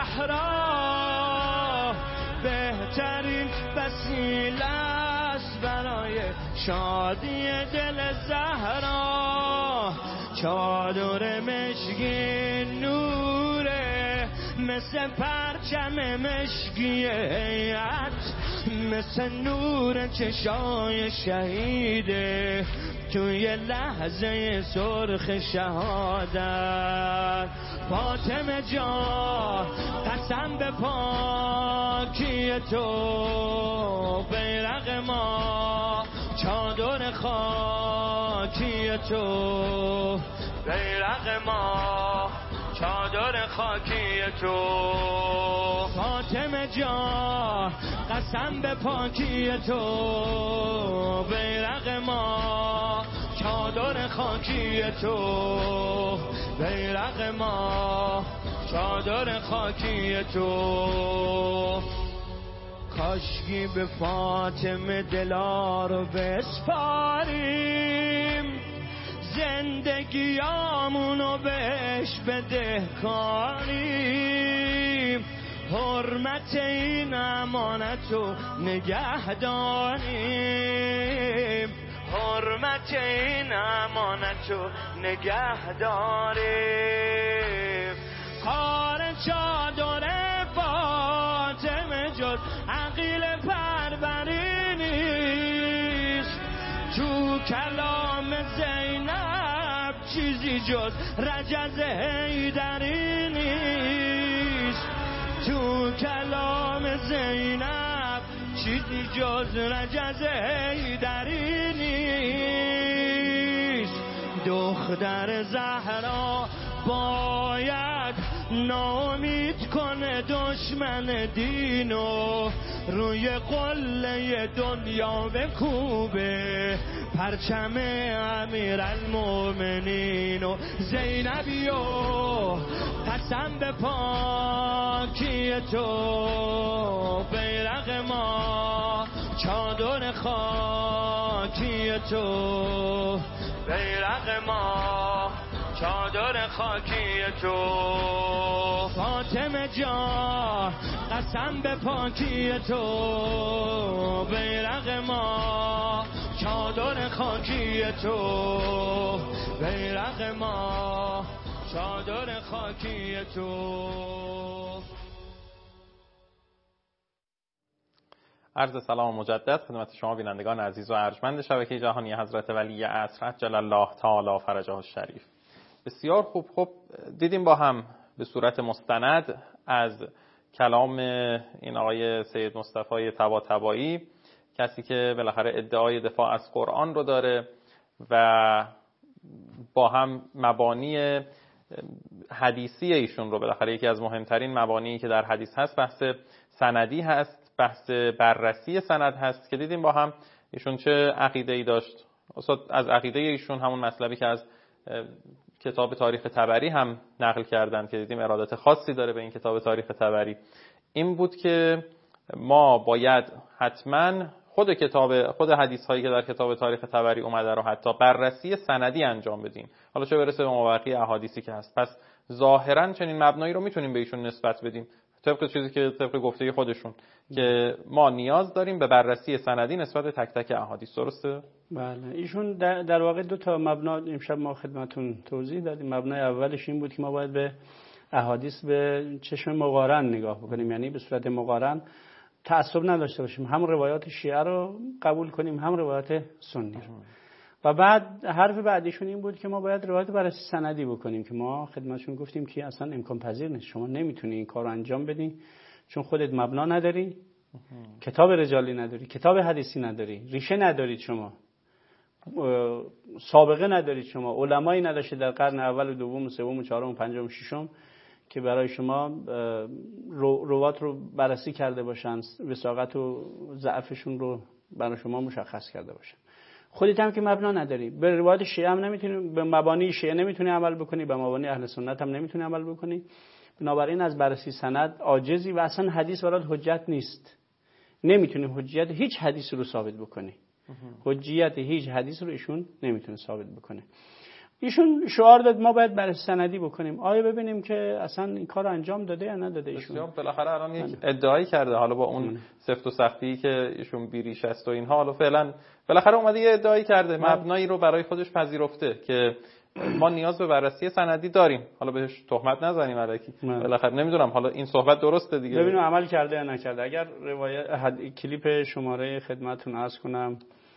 زهرا، بهترین وسیله است برای شادی دل زهرا. چادر مشکی نوره، مثل پرچم مشکی هیئت، مثل نور چشای شهیده توی لحظه سرخ شهادت. فاطمه جان قسم به پاکی تو، بیرق ما چادر خاکی تو، بیرق ما چادر خاکی تو. فاطمه جان قسم به پاکی تو، بیرق ما چادر خاکی تو، بیرق ما چادر خاکی تو. کاشکی به فاطمه دلا رو بسپاریم، زندگیامونو بهش بدهکاریم، حرمت این امانتو نگه داریم، حرمت این امانتو نگه داریم. کار چادر فاطمه جز عقیل پروری نیست، تو کلام زینب چیزی جز رجز حیدری نیست، تو کلام زینب چیزی جز رجز حیدری نیست. دختر زهرا باید ناامید کنه دشمن دینو، روی قله دنیا بکوبه پرچم امیرالمومنین. و زینبیو قسم به پاکی تو، بیرق ما چادر خاکی تو، بیرق ما چادر خاکی تو. فاطمه جان قسم به پاکی تو، بیرق ما چادر خاکی تو، بیرق ما چادر خاکی تو. عرض سلام مجدد خدمت شما بینندگان عزیز و ارجمند شبکه جهانی حضرت ولی عصر عجل الله تعالی فرجه الشریف. بسیار خوب. خب دیدیم با هم به صورت مستند از کلام این آقای سید مصطفی طباطبایی، کسی که بالاخره ادعای دفاع از قرآن رو داره و با هم مبانی حدیثی ایشون رو، بالاخره یکی از مهمترین مبانی که در حدیث هست بحث سندی هست، بحث بررسی سند هست که دیدیم با هم ایشون چه عقیده‌ای داشت. از عقیده ایشون همون مطلبی که از کتاب تاریخ طبری هم نقل کردن که دیدیم ارادت خاصی داره به این کتاب تاریخ طبری، این بود که ما باید حتما خود کتاب خود حدیث هایی که در کتاب تاریخ طبری اومده رو حتی بررسی سندی انجام بدیم، حالا چه برسه به مابقی احادیثی که هست. پس ظاهرا چنین مبنایی رو میتونیم به ایشون نسبت بدیم طبق چیزی که طبق گفته خودشون که ما نیاز داریم به بررسی سندی نسبت تک تک احادیث. درسته؟ بله. ایشون در, در واقع دو تا مبنا امشب ما خدمتون توضیح دادیم. مبنای اولش این بود که ما باید به احادیث به چشم مقارن نگاه بکنیم، یعنی به صورت مقارن تعصب نداشته باشیم، هم روایات شیعه رو قبول کنیم هم روایات سنی رو. و بعد حرف بعدیشون این بود که ما باید روایت بررسی سندی بکنیم که ما خدمتشون گفتیم که اصلا امکان پذیر نیست، شما نمیتونی این کار رو انجام بدی چون خودت مبنا نداری، کتاب رجالی نداری، کتاب حدیثی نداری، ریشه ندارید، شما سابقه ندارید، شما علمایی نداشته در قرن اول و دوم و سوم و چهارم و پنجم و ششم که برای شما روات رو بررسی کرده باشن، وثاقت و ضعفشون رو برای شما مشخص کرده باشن. خودت هم که مبنا نداری، به روایت شیعه هم نمیتونی، به مبانی شیعه نمیتونی عمل بکنی، به مبانی اهل سنت هم نمیتونی عمل بکنی. بنابراین از بررسی سند عاجزی و اصلا حدیث برات حجت نیست. نمیتونی حجیت هیچ حدیث رو ثابت بکنی. حجیت هیچ حدیث رو ایشون نمیتونه ثابت بکنه. ایشون شعار داد ما باید بررسی سندی بکنیم. آیا ببینیم که اصلا این کار انجام داده یا نداده ایشون؟ بسیار بالاخره الان یک ادعایی کرده، حالا با اون سفت و سختی که ایشون بیریش است و اینها، حالا فعلا بالاخره اومده یه ادعایی کرده، مبنایی رو برای خودش پذیرفته که ما نیاز به بررسی سندی داریم. حالا بهش تهمت نزنیم الکی، بالاخره نمیدونم حالا این صحبت درسته دیگه، ببینیم عمل کرده یا نکرده. اگر روایت حد... کلیپ شماره خدمتتون عرض کنم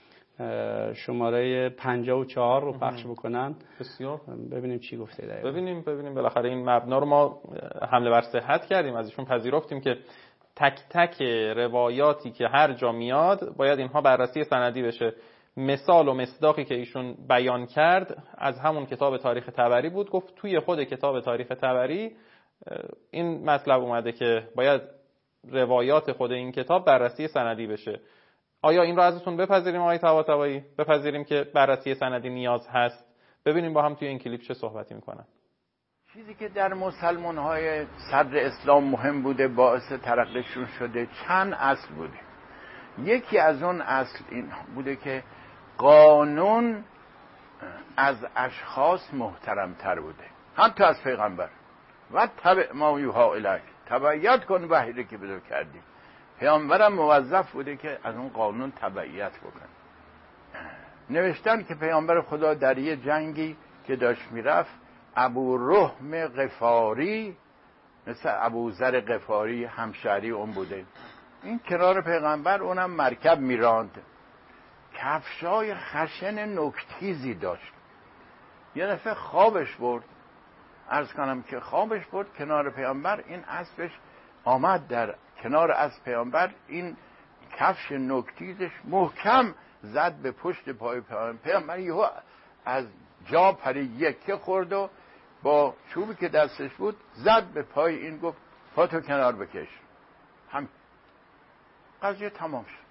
شماره پنجاه و چهار رو پخش بکنن، بسیار ببینیم چی گفته دقیقا. ببینیم ببینیم بالاخره این مبنا رو ما حمله بر صحت کردیم، از ایشون پذیرفتیم که تک تک روایاتی که هر جا میاد باید اینها بررسی سندی بشه. مثال و مصداقی که ایشون بیان کرد از همون کتاب تاریخ طبری بود. گفت توی خود کتاب تاریخ طبری این مطلب اومده که باید روایات خود این کتاب بررسی سندی بشه. آیا این رو ازتون بپذیریم آقای طباطبایی؟ بپذیریم که بررسی سندی نیاز هست؟ ببینیم با هم توی این کلیپ چه صحبتی میکنن. چیزی که در مسلمان‌های صدر اسلام مهم بوده، باعث ترقیشون شده، چند اصل بوده. یکی از اون اصل این بوده که قانون از اشخاص محترمتر بوده، حتی از پیغمبر. و تبع ما یوحی الیک، تبعیت کن وحی که بدو کردیم. پیامبرم موظف بوده که از اون قانون تبعیت بکنه. نوشتن که پیامبر خدا در یه جنگی که داشت میرفت، ابو رحم غفاری مثل ابو ذر غفاری همشهری اون بوده، این کنار پیغمبر، اونم مرکب میراند، کفشای خشن نکتیزی داشت. یه دفعه خوابش برد، عرض کنم که خوابش برد کنار پیامبر، این اسبش آمد در کنار از پیامبر، این کفش نکتیزش محکم زد به پشت پای پیامبر. پیامبر یهو از جا پرید، یکه خورد و با چوبی که دستش بود زد به پای این، گفت پاتو کنار بکش. هم قضیه تمام شد.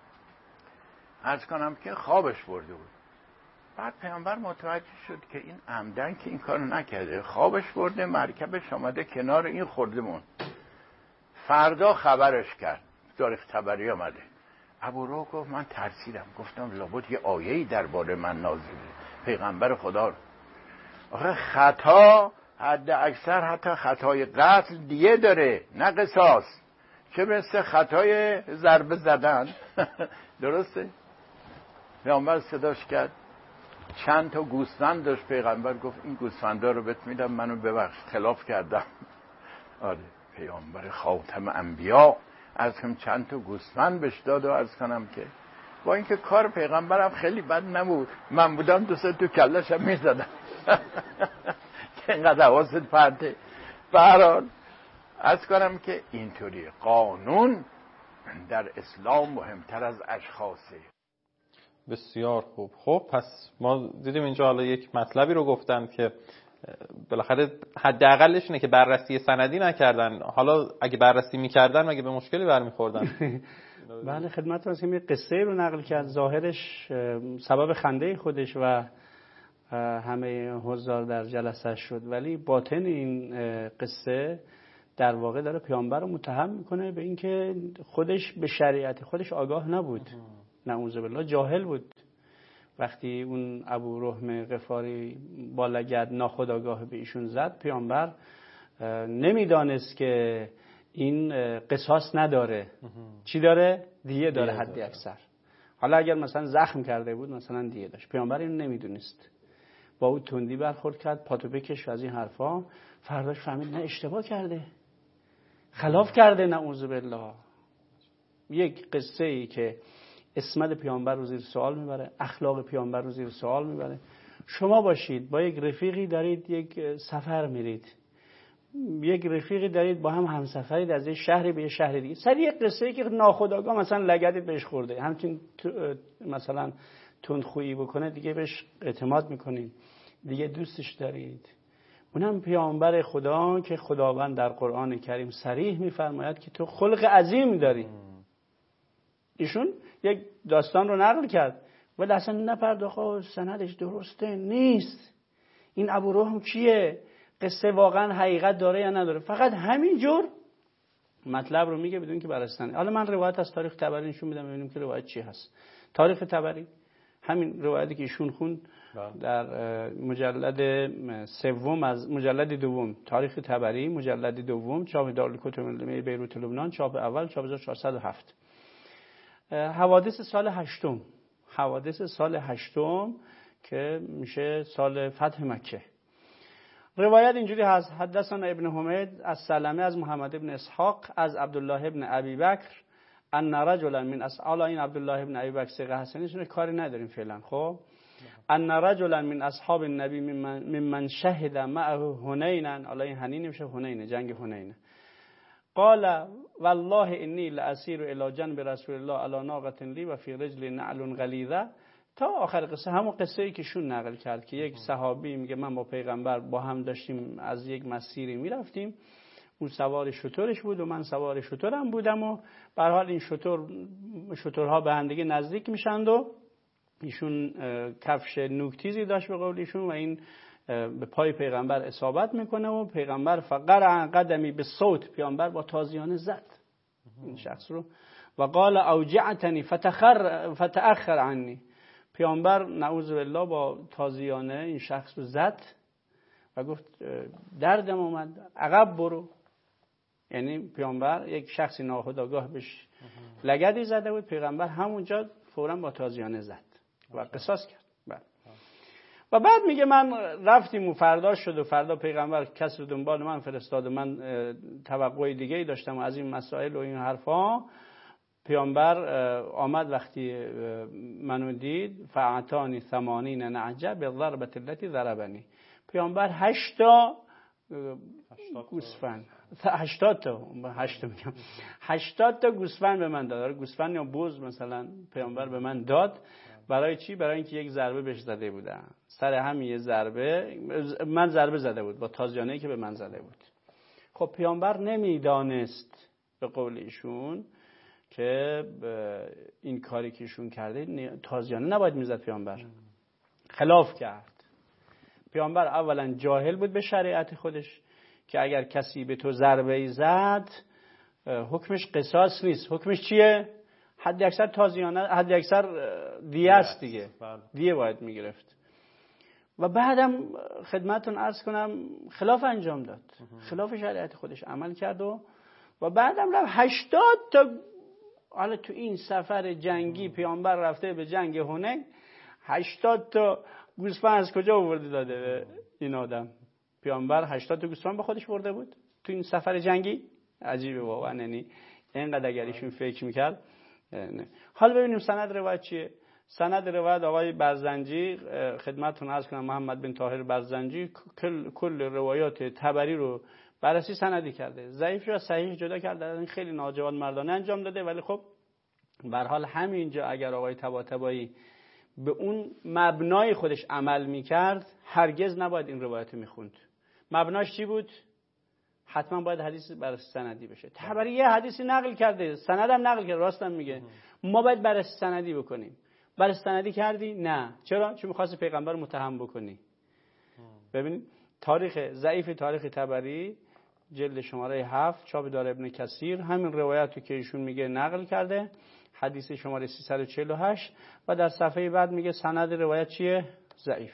عرض کنم که خوابش برده بود. بعد پیامبر متوجه شد که این عمدن که این کارو نکرده، خوابش برده، مرکبش آمده کنار این خورده مون. فردا خبرش کرد، تاریخ طبری آمده. ابو رو گفت من ترسیدم، گفتم لابد یه آیه‌ای درباره من نازله، پیغمبر خدا. آخه خطا حد اکثر حتی خطای قتل دیگه داره، نه قصاص، چه مثل خطای ضربه زدن. درسته؟ پیغمبر صداش کرد، چند تا گوسفند داشت پیغمبر، گفت این گوسفندا رو بهت میدم، منو ببخش خلاف کردم. آره پیامبر خاتم انبیا از هم چند تا گوسفند بهش داد و عرض کنم که با اینکه کار پیغمبرم خیلی بد نبود، من بودم دو سه تو کلش هم میزدم که اینقدر حواست پرته. به هر حال عرض کنم که اینطوری قانون در اسلام مهمتر از اشخاصه. بسیار خوب. خب پس ما دیدیم اینجا حالا یک مطلبی رو گفتن که بالاخره حداقلش اینه که بررسی سندی نکردن. حالا اگه بررسی میکردن مگه به مشکلی برمیخوردن؟ بله خدمت واسه یه قصه رو نقل کرد، ظاهرش سبب خنده خودش و همه حضار در جلسه شد، ولی باطن این قصه در واقع داره پیامبر رو متهم میکنه به اینکه خودش به شریعت خودش آگاه نبود، نعوذ بالله جاهل بود. وقتی اون ابو رحم غفاری با لگد ناخودآگاه به ایشون زد، پیامبر نمیدانست که این قصاص نداره، چی داره؟ دیه داره حد اکثر. حالا اگر مثلا زخم کرده بود مثلا دیه داشت، پیامبر اینو نمیدونست، با اون تندی برخورد کرد، پاتو بکش و از این حرفا. فرداش فهمید نه اشتباه کرده، خلاف کرده، نعوذ بالله. یک قصه ای که عصمت پیامبر رو زیر سوال میبره، اخلاق پیامبر رو زیر سوال میبره. شما باشید با یک رفیقی دارید یک سفر میرید، یک رفیقی دارید با هم همسفرید از یک شهری به یک شهر دیگه، سر یک قصه ای که ناخودآگاه مثلا لگدت بهش خورده، همچین مثلا تندخویی بکنه دیگه بهش اعتماد میکنید، دیگه دوستش دارید. اونم پیامبر خدا که خداوند در قرآن کریم صریح میفرماید که تو خلق عظیم داری. ایشون یک داستان رو نقل کرد ولی اصلا نپرداخت سندش درسته نیست، این ابو رحم کیه، قصه واقعا حقیقت داره یا نداره، فقط همینجور مطلب رو میگه بدون که بررسی. حالا من روایت از تاریخ طبری نشون میدم ببینیم که روایت چی هست. تاریخ طبری همین روایتی که ایشون خوند در مجلد سوم از مجلد دوم، تاریخ طبری مجلد دوم، چاپ دارالکتب ملی بیروت لبنان، چاپ اول، چاپ هزار و چهارصد و هفت. حوادث سال هشتم، حوادث سال هشتم که میشه سال فتح مکه. روایت اینجوری هست: حدثنا ابن حمید از سلمه از محمد ابن اسحاق از عبدالله ابن ابی بکر ان رجلا من اصحاب، این عبدالله ابن ابی بکر ثقه حسنیشون کاری نداریم فعلا. خب ان رجلا من اصحاب النبی ممن من شهد معه حنینا، الان حنین میشه حنین، جنگ حنین. قال والله انی لاسیر الی جنب رسول الله علی ناقه لی و فی رجل نعل غلیظه، تا آخر قصه. همون قصه ای که شون نقل کرد که یک صحابی میگه من با پیغمبر با هم داشتیم از یک مسیری میرفتیم، اون سوار شترش بود و من سوار شترم بودم و به هر حال این شتر شترها به هم دیگه نزدیک میشند و ایشون کفش نوکتیزی داشت به قول ایشون و این به پای پیغمبر اصابت میکنه و پیغمبر فقر قدمی به صوت، پیغمبر با تازیانه زد این شخص رو و قال اوجعتنی فتخر فتاخر عنی، پیامبر نعوذ بالله با تازیانه این شخص رو زد و گفت دردم اومد عقب برو. یعنی پیامبر یک شخصی ناخودآگاه بهش لگدی زده بود، پیغمبر همونجا فوراً با تازیانه زد و قصاص کرد. بعد و بعد میگه من رفتیم و فردا شد و فردا پیغمبر کسی رو دنبال من فرستاد و من توقع دیگه ای داشتم و از این مسائل و این حرفا. پیامبر آمد وقتی منو دید فاعتانی ثمانین نعجه بالضربه التي ضربنی، پیامبر هشتا گوسفند، هشتاد تا هشت میگم هشتاد تا گوسفند به من داد. گوسفند یا بز مثلا پیامبر به من داد. برای چی؟ برای اینکه یک ضربه بهش زده بودم، سر همین یه ضربه من ضربه زده بود با تازیانه‌ای که به من زده بود. خب پیامبر نمیدانست به قول ایشون که این کاری که ایشون کرده تازیانه نباید میزد، پیامبر خلاف کرد. پیامبر اولا جاهل بود به شریعت خودش که اگر کسی به تو ضربه زد حکمش قصاص نیست، حکمش چیه؟ حد اکثر تازیانه، حد اکثر دیه است دیگه، دیه باید میگرفت. و بعدم خدمتون عرض کنم خلاف انجام داد، خلاف شریعت خودش عمل کرد و و بعدم رفت هشتاد تا. حالا تو این سفر جنگی پیامبر رفته به جنگ حنین، هشتاد تا گوسفند از کجا آورده داده به این آدم؟ پیامبر هشتاد تا گوسفند به خودش برده بود تو این سفر جنگی؟ عجیبه واقعا. یعنی اینقدر اگر ایشون فکر میکرد. حالا ببینیم سند روایت چیه. سند روایت آقای برزنجی، خدمتتون عرض کنم محمد بن طاهر برزنجی کل, کل روایات طبری رو بررسی سندی کرده، ضعیف یا صحیح جدا کرده، این خیلی ناجوان مردانه انجام داده. ولی خب به هر حال همینجا اگر آقای طباطبایی به اون مبنای خودش عمل میکرد هرگز نباید این روایت میخوند. مبناش چی بود؟ حتما باید حدیث بررسی سندی بشه. طبری یه حدیثی نقل کرده، سندم نقل کرده، راستم میگه، ما باید بررسی سندی بکنیم. بررسی سندی کردی؟ نه. چرا؟ چون می‌خواستی پیغمبر رو متهم بکنی. ببینید تاریخ ضعیف تاریخ طبری جلد شماره هفت چاپ دار ابن کثیر همین روایت رو که ایشون میگه نقل کرده، حدیث شماره سیصد و چهل و هشت، و در صفحه بعد میگه سند روایت چیه؟ ضعیف.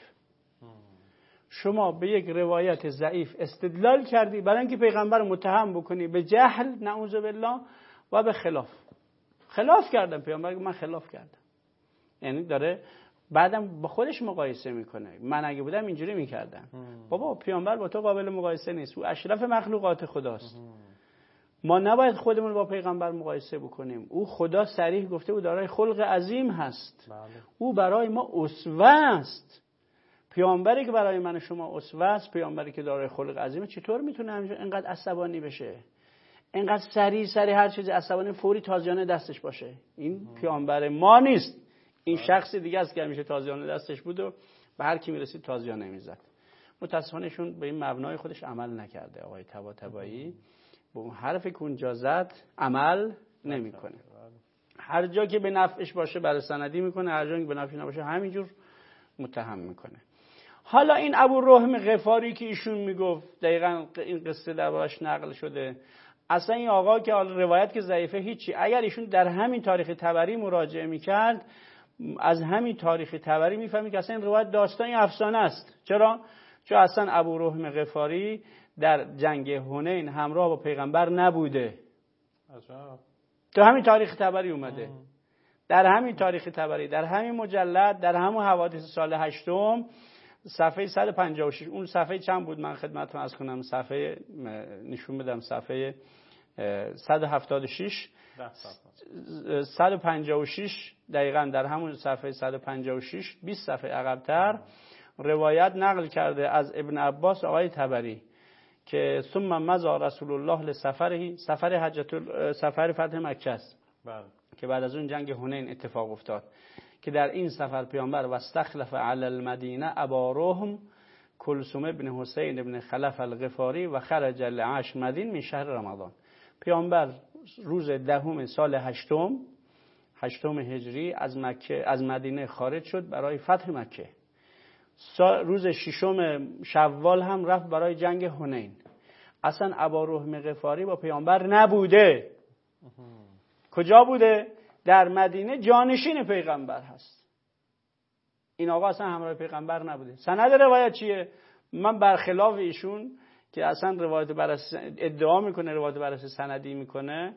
شما به یک روایت ضعیف استدلال کردی برای اینکه پیغمبر متهم بکنی به جهل نعوذ بالله و به خلاف. خلاف کردم، پیغمبر من خلاف کردم. یعنی داره بعدم با خودش مقایسه میکنه، من اگه بودم اینجوری میکردم. بابا پیامبر با تو قابل مقایسه نیست، او اشرف مخلوقات خداست. ما نباید خودمون با پیغمبر مقایسه بکنیم. او خدا صریح گفته او دارای خلق عظیم هست. بله. او برای ما اسوه است. پیامبری که برای من و شما اسوه است، پیامبری که دارای خلق عظیمه، چطور میتونه اینقدر عصبانی بشه؟ اینقدر سریع سریع هر چیزی عصبانی فوری تازیانه دستش باشه؟ این پیامبر ما نیست. این شخص دیگه است که همیشه تازیانه دستش بود و به هر کی میرسید تازیانه میزد. متاسفانه ایشون به این مبنای خودش عمل نکرده. آقای طباطبایی به اون حرفی که اونجا زد عمل نمیکنه. هر جا که به نفعش باشه برای سندی میکنه، هر جا که به نفعش نباشه همینجور متهم میکنه. حالا این ابو رحم غفاری که ایشون میگفت دقیقاً این قصه دربارش نقل شده، اصلا این آقا که روایت که ضعیفه هیچی، اگر ایشون در همین تاریخ طبری مراجعه میکرد از همین تاریخ طبری میفهمید که اصلا این روایت داستانی افسانه است. چرا؟ چون اصلا ابو رحم غفاری در جنگ حنین همراه با پیغمبر نبوده. عجب. تو همین تاریخ طبری اومده. ام. در همین تاریخ طبری، در همین مجلد، در همون حوادث سال هشتم، صفحه صد و پنجاه و شش. اون صفحه چند بود من خدمتتون عرض کنم؟ صفحه نشون بدم، صفحه صد و هفتاد و شش، صد و پنجاه و شش دقیقاً در همون صفحه صد و پنجاه و شش، بیست صفحه عقب‌تر روایت نقل کرده از ابن عباس آقای طبری که ثم مضى رسول الله لسفره، سفر حجت سفر فتح مکه است. بله. که بعد از اون جنگ حنین اتفاق افتاد که در این سفر پیامبر واستخلف علی المدینه ابا رحم کلثوم ابن حسین ابن خلف الغفاری و خرج لعش مدین من شهر رمضان. پیامبر روز دهم سال هشتم هشتم هجری از مکه از مدینه خارج شد برای فتح مکه. روز ششم شوال هم رفت برای جنگ حنین. اصلا ابا رحم غفاری با پیامبر نبوده. کجا بوده؟ در مدینه جانشین پیغمبر هست. این آقا اصلا همراه پیغمبر نبوده. سند روایت چیه؟ من برخلاف ایشون که اصلا روایت بر اساس ادعا میکنه، روایت بر اساس سندی میکنه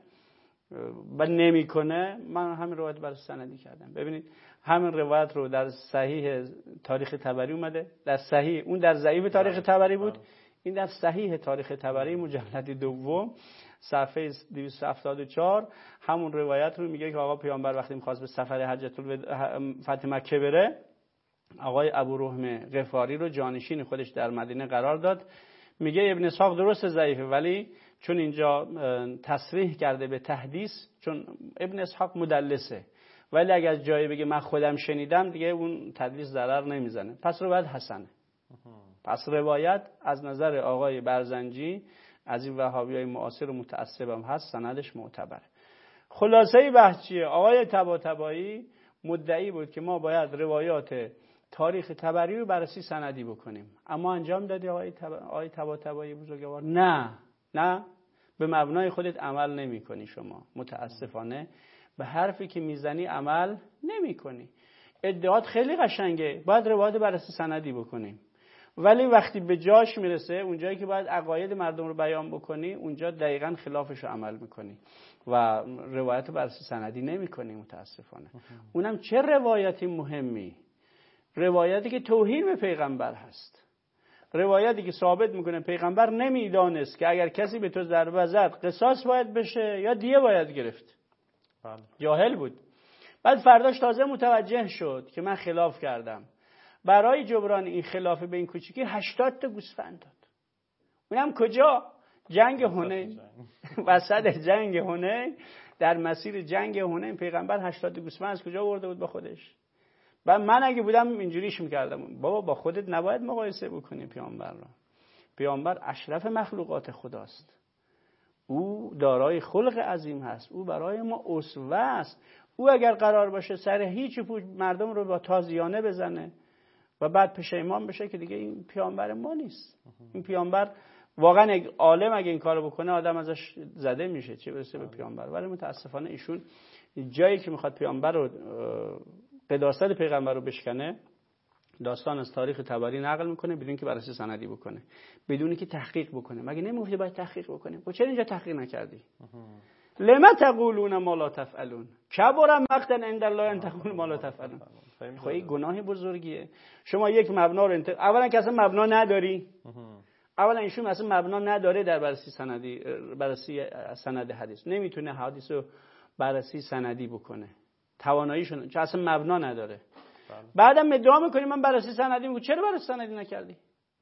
و نمیکنه، من همین روایت بر اساس سندی کردم. ببینید همین روایت رو در صحیح تاریخ طبری اومده، در صحیح اون در ضعیف تاریخ طبری بود، این در صحیح تاریخ طبری مجلد دوم صفحه دویست و هفتاد و چهار همون روایت رو میگه که آقا پیامبر وقتی می‌خواست به سفر حجت فتح مکه بره، آقای ابو رحم غفاری رو جانشین خودش در مدینه قرار داد. میگه ابن اسحاق درست ضعیفه، ولی چون اینجا تصریح کرده به تحدیث، چون ابن اسحاق مدلسه، ولی اگر جایی بگه من خودم شنیدم دیگه اون تدلیس ضرر نمیزنه، پس روایت حسنه. پس روایت از نظر آقای برزنجی از این وهابیای معاصر و متعصبم هست، سندش معتبره. خلاصه بحث چیه؟ آقای طباطبایی مدعی بود که ما باید روایات تاریخ طبری رو بررسی سندی بکنیم، اما انجام دادی آقای طب... آقای طباطبایی بزرگوار؟ نه نه، به مبنای خودت عمل نمی کنی. شما متاسفانه به حرفی که میزنی عمل نمی کنی. ادعات خیلی قشنگه، باید روایت بررسی سندی بکنیم، ولی وقتی به جاش میرسه، اونجایی که باید عقاید مردم رو بیان بکنی، اونجا دقیقاً خلافش رو عمل میکنی و روایت بررسی سندی نمی کنی متاسفانه. اونم چه روایتی مهمی؟ روایتی که توهین به پیغمبر هست، روایتی که ثابت میکنه پیغمبر نمیدانست که اگر کسی به تو ضربه زد قصاص باید بشه یا دیه باید گرفت. بله. جاهل بود. بعد فرداش تازه متوجه شد که من خلاف کردم. برای جبران این خلاف به این کوچیکی هشتاد تا گوسفند داد. اونم کجا؟ جنگ حنین. وسط جنگ حنین، در مسیر جنگ حنین پیغمبر هشتاد تا گوسفند از کجا آورده بود با خودش؟ و من اگه بودم اینجوریش میکردم. بابا با خودت نباید مقایسه بکنی پیامبر را. پیامبر اشرف مخلوقات خداست. او دارای خلق عظیم هست. او برای ما اسوه است. او اگر قرار باشه سر هیچ پوچ مردم رو با تازیانه بزنه و بعد پشیمان بشه که دیگه این پیامبر ما نیست. این پیامبر واقعا یک عالم اگه این کارو بکنه آدم ازش زده میشه، چه برسه به پیامبر. ولی متاسفانه ایشون جایی که میخواد پیامبر رو قداست پیغمبر رو بشکنه، داستان از تاریخ تبری نقل میکنه بدون که بررسی سندی بکنه، بدون که تحقیق بکنه. مگه نمیگفتی باید تحقیق بکنیم؟ خب چرا اینجا تحقیق نکردی؟ لما تقولون ما لا تفعلون کبر مقتا عند الله ان تقولوا ما لا تفعلون. خب این گناه بزرگیه. شما یک مبنا رو انت... اولا که اصلا مبنا نداری، اولا ایشون اصلا مبنا نداره در بررسی سندی، بررسی سند حدیث، نمیتونه حدیث رو بررسی سندی بکنه، تواناییشون چون اصلا مبنا نداره. بعدم ادعا میکنی من بررسی سندی میکنم. چرا بررسی سندی نکردی؟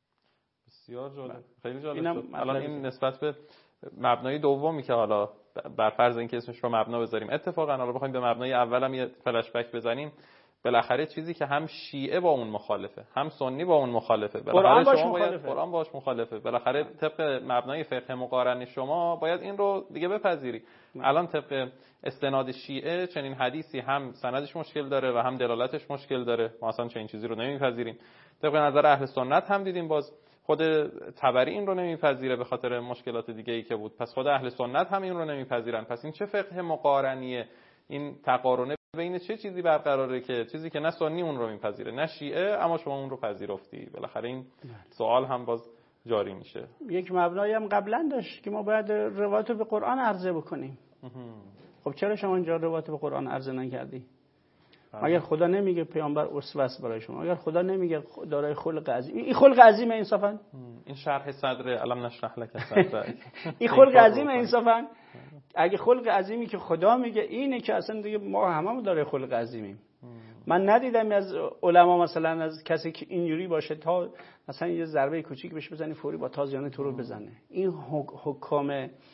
بسیار جالب، خیلی جالب. الان این نسبت به مبنای دومی که حالا بر فرض اینکه اسمش رو مبنا بذاریم، اتفاقا حالا بخوایم به مبنای اولم یه فلش بک بزنیم، بالاخره چیزی که هم شیعه با اون مخالفه، هم سنی با اون مخالفه، بالاخره شما باید قرآن باش مخالفه، بالاخره طبق مبنای فقه مقارن شما باید این رو دیگه بپذیری. الان طبق استناد شیعه چنین حدیثی هم سندش مشکل داره و هم دلالتش مشکل داره، ما اصلا چنین چیزی رو نمیپذیریم. طبق نظر اهل سنت هم دیدیم باز خود تبری این رو نمیپذیره به خاطر مشکلات دیگه ای که بود، پس خود اهل سنت هم این رو نمیپذیرن. پس این چه فقه مقارنیه؟ این تقارنه بین چه چیزی برقراره که چیزی که نه سنی اون رو میپذیره نه شیعه، اما شما اون رو پذیرفتی؟ بالاخره این سوال هم باز جاری میشه. یک مبنایی هم قبلا داشت که ما باید روایت رو به قرآن عرضه بکنیم. خب چرا شما اینجا روایت به قرآن عرضه نکردی؟ اگر خدا نمیگه پیامبر اسوه است برای شما، اگر خدا نمیگه دارای خلق عظیم، این خلق عظیمه انصافا؟ این شرح صدر علم نشرح لک صدرک این خلق عظیمه انصافا؟ اگه خلق عظیمی که خدا میگه اینه که اصلا دیگه ما هممون دارای خلق عظیمیم. من ندیدم از علما مثلا از کسی که اینجوری باشه تا مثلا یه ضربه کوچیک بهش بزنی فوری با تازیانه تو رو بزنه. این حکام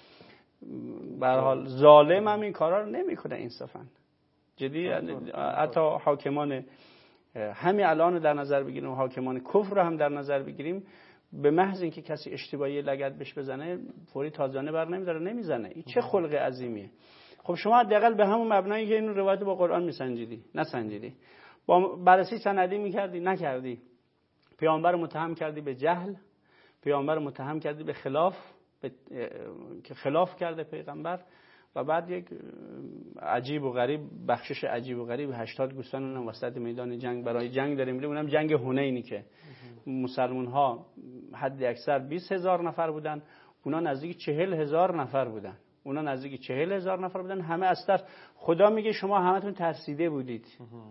به هر حال ظالم هم این کارا رو نمیکنه انصافا. جدی حتی حاکمان همین الان رو در نظر بگیریم و حاکمان کفر رو هم در نظر بگیریم، به محض اینکه کسی اشتباهی لگد بهش بزنه فوری تازیانه بر نمیداره، نمیزنه. این چه خلق عظیمیه. خب شما حداقل به همون مبنایی که این روایت با قرآن میسنجیدی نسنجیدی، با بررسی سندی میکردی نکردی، پیامبر متهم کردی به جهل، پیامبر متهم کردی به خلاف به... که خلاف کرده پیغمبر، و بعد یک عجیب و غریب بخشش عجیب و غریب هشتاد گوسفند اونم وسط میدان جنگ برای جنگ داریم میریم، اونم جنگ هنینی که مسلمان ها حد اکثر بیست هزار نفر بودن، اونا نزدیک چهل هزار نفر بودن، اونا نزدیک چهل هزار نفر بودن، همه از ترس. خدا میگه شما همتون ترسیده بودید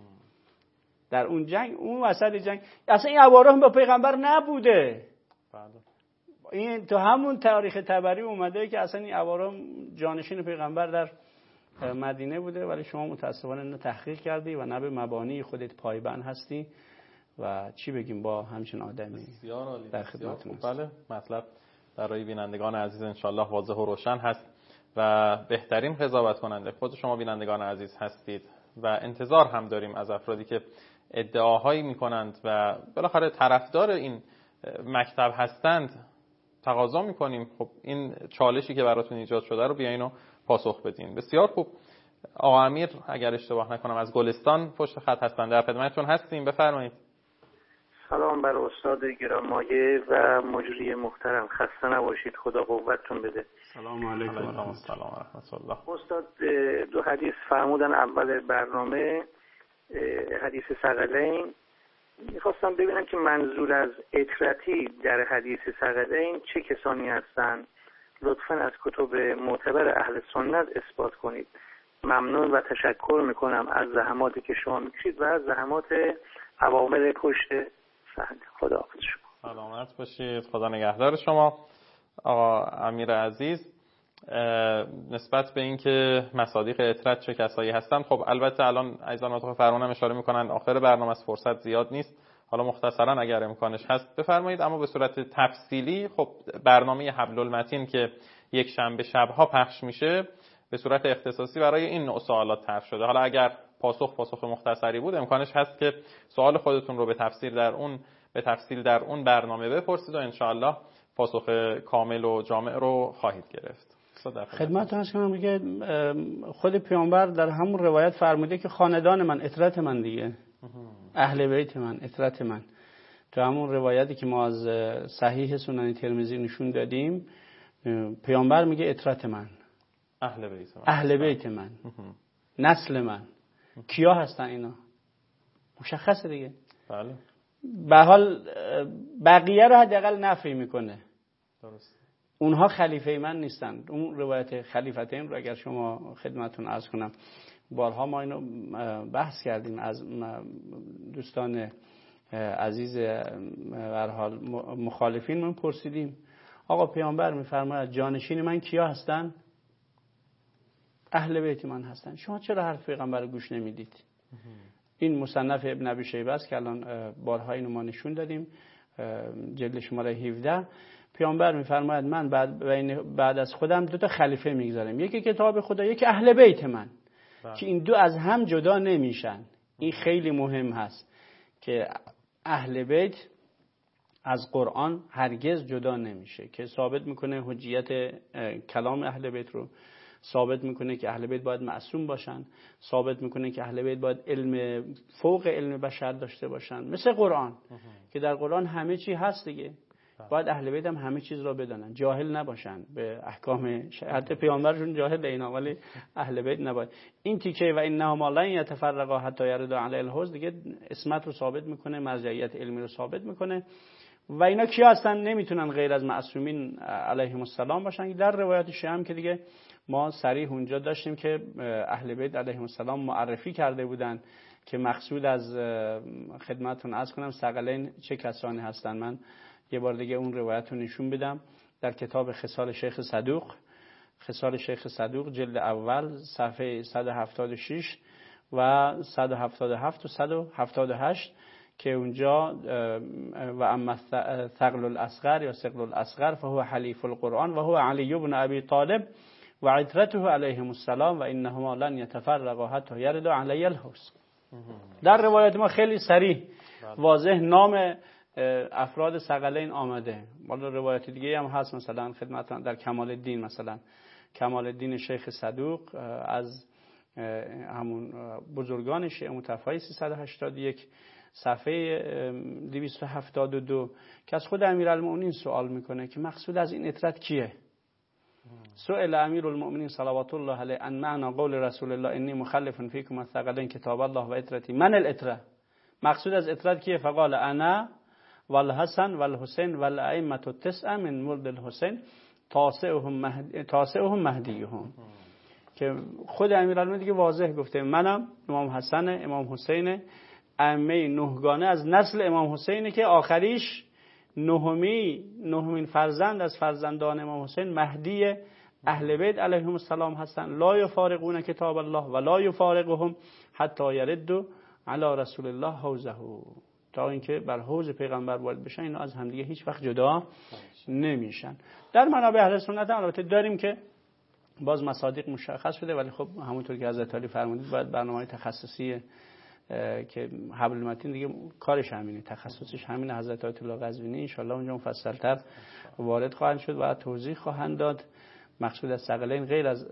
در اون جنگ، اون وسط جنگ. اصلا این عبارة هم با پیغمبر نبوده. این تو همون تاریخ تبری اومده که اصلا این عبارة جانشین پیغمبر در مدینه بوده، ولی شما متاسفانه نه تحقیق کردی و نه به مبانی خودت پایبند هستی و چی بگیم با همچین آدمی. بسیار عالی. در خدمتتون. بله، مطلب برای بینندگان عزیز انشالله واضح و روشن هست و بهترین قضاوت کننده خود شما بینندگان عزیز هستید و انتظار هم داریم از افرادی که ادعاهایی میکنند و بالاخره طرفدار این مکتب هستند. تقاضا میکنیم خب این چالشی که براتون ایجاد شده رو بیاین و پاسخ بدین. بسیار خوب. آقا امیر اگر اشتباه نکنم از گلستان پشت خط هستند، در خدمتتون هستیم، بفرمایید. سلام بر استاد گرامیه و مجری محترم، خسته نباشید، خدا قوتتون بده. سلام علیکم. سلام و رحمت الله. استاد دو حدیث فرمودن اول برنامه، حدیث ثقلین. میخواستم ببینم که منظور از اطرتی در حدیث ثقلین چه کسانی هستند؟ لطفاً از کتب معتبر اهل سنت اثبات کنید. ممنون و تشکر میکنم از زحماتی که شما میکشید و از زحمات عوامل پشت صحنه. خدا حافظ شما. سلامت باشید، خدا نگهدار شما. آقا امیر عزیز، نسبت به اینکه مصادیق اطرت چه کسایی هستند، خب البته الان عزیزان ناطق فرمانم اشاره میکنند آخر برنامه از فرصت زیاد نیست، حالا مختصرا اگر امکانش هست بفرمایید، اما به صورت تفصیلی خب برنامه حبل المتین که یک شنبه شبها پخش میشه به صورت اختصاصی برای این نوع سوالات طرح شده. حالا اگر پاسخ پاسخ مختصری بود امکانش هست که سوال خودتون رو به تفصیل در اون به تفصیل در اون برنامه بپرسید و ان شاء الله پاسخ کامل و جامع رو خواهید گرفت. خدمتتون هست کنم که خود پیامبر در همون روایت فرموده که خاندان من اطرت من دیگه، اهل بیت من اطرت من. تو همون روایتی که ما از صحیح سنن ترمذی نشون دادیم پیامبر میگه اطرت من، اهل بیت من، اهل بیت من، نسل من. کیا هستن اینا؟ مشخصه دیگه. بله. به حال بقیه رو حداقل نفی میکنه. درست. اونها خلیفه من نیستن. اون روایت خلیفتین رو اگر شما خدمتتون عرض کنم، بارها ما اینو بحث کردیم از دوستان عزیز به هر حال مخالفین من پرسیدیم آقا پیامبر میفرماید جانشین من کیا هستن؟ اهل بیت من هستن. شما چرا حرف پیغمبر رو گوش نمیدید؟ این مصنف ابن ابی شیبه است که الان بارها اینو ما نشون دادیم، جلد شماره هفده. پیامبر میفرماید من بعد بعد از خودم دو تا خلیفه میگذارم، یکی کتاب خدا، یکی اهل بیت من، بله. که این دو از هم جدا نمیشن. این خیلی مهم هست که اهل بیت از قرآن هرگز جدا نمیشه، که ثابت میکنه حجیت کلام اهل بیت رو، ثابت میکنه که اهل بیت باید معصوم باشن، ثابت میکنه که اهل بیت باید علم فوق علم بشر داشته باشن، مثل قرآن که در قرآن همه چی هست دیگه. باید اهل بیت هم همه چیز را بدانن، جاهل نباشن به احکام شریعت. پیامبرشون جاهل اینا، ولی اهل بیت نباید. این تیکه و انهما لن یتفرقا حتی یردا علی الحوض دیگه اسمت رو ثابت میکنه، مرجعیت علمی رو ثابت میکنه. و اینا کی هستن؟ نمیتونن غیر از معصومین علیهم السلام باشن. در روایت شیعه هم که دیگه ما صریح اونجا داشتیم که اهل بیت علیهم السلام معرفی کرده بودن که مقصود از خدمتتون عرض کنم ثقلین چه کسانی هستن. من یه بار دیگه اون روایت رو نشون بدم. در کتاب خصال شیخ صدوق، خصال شیخ صدوق جلد اول صفحه صد و هفتاد و شش و صد و هفتاد و هفت و صد و هفتاد و هشت که اونجا و اما ثقل الاصغر یا ثقل الاصغر فهو حلیف القرآن و هو علی بن ابی طالب و عترته علیهم السلام و انهما لن یتفرقا حتی یردا علی الحوض. در روایت ما خیلی صریح واضح نام افراد ثقلین آمده. والا روایت دیگه هم هست، مثلا خدمتتون در کمال الدین، مثلا کمال الدین شیخ صدوق از همون بزرگان شیعه متوفی سیصد و هشتاد و یک صفحه دویست و هفتاد و دو که از خود امیرالمؤمنین سوال میکنه که مقصود از این اطرت کیه؟ سئل امیرالمؤمنین صلوات الله علیه ان معنی قول رسول الله انی مخلف فیکم الثقلین کتاب الله و اطرتی من الاطره. مقصود از اطرت کیه؟ فقال انا والحسن والحسین والائمه التسعه من ولد الحسین تاسعهم مهدی تاسعهم مهدیهم. که خود امیرالمؤمنین دیگه واضح گفته منم امام حسن، امام حسین، ائمه نهگانه از نسل امام حسینه که آخریش نهمی نهمین فرزند از فرزندان امام حسین مهدی اهل بیت علیهم السلام هستن. لا یفارقون کتاب الله و لا یفارقهم حتی یردوا علی رسول الله حوزه، تا اینکه بر حوض پیغمبر وارد بشن اینا از همدیگه هیچ وقت جدا نمیشن. در منابع اهل سنت هم البته داریم که باز مصادیق مشخص شده، ولی خب همونطور که حضرت علی فرمودید باید برنامه‌های تخصصی که حبل المتین دیگه کارش همینه، تخصصش همینه. حضرت آیت الله قزوینی ان شاء الله اونجا مفصل‌تر وارد خواهند شد و توضیح خواهند داد. مقصود از ثقلین غیر از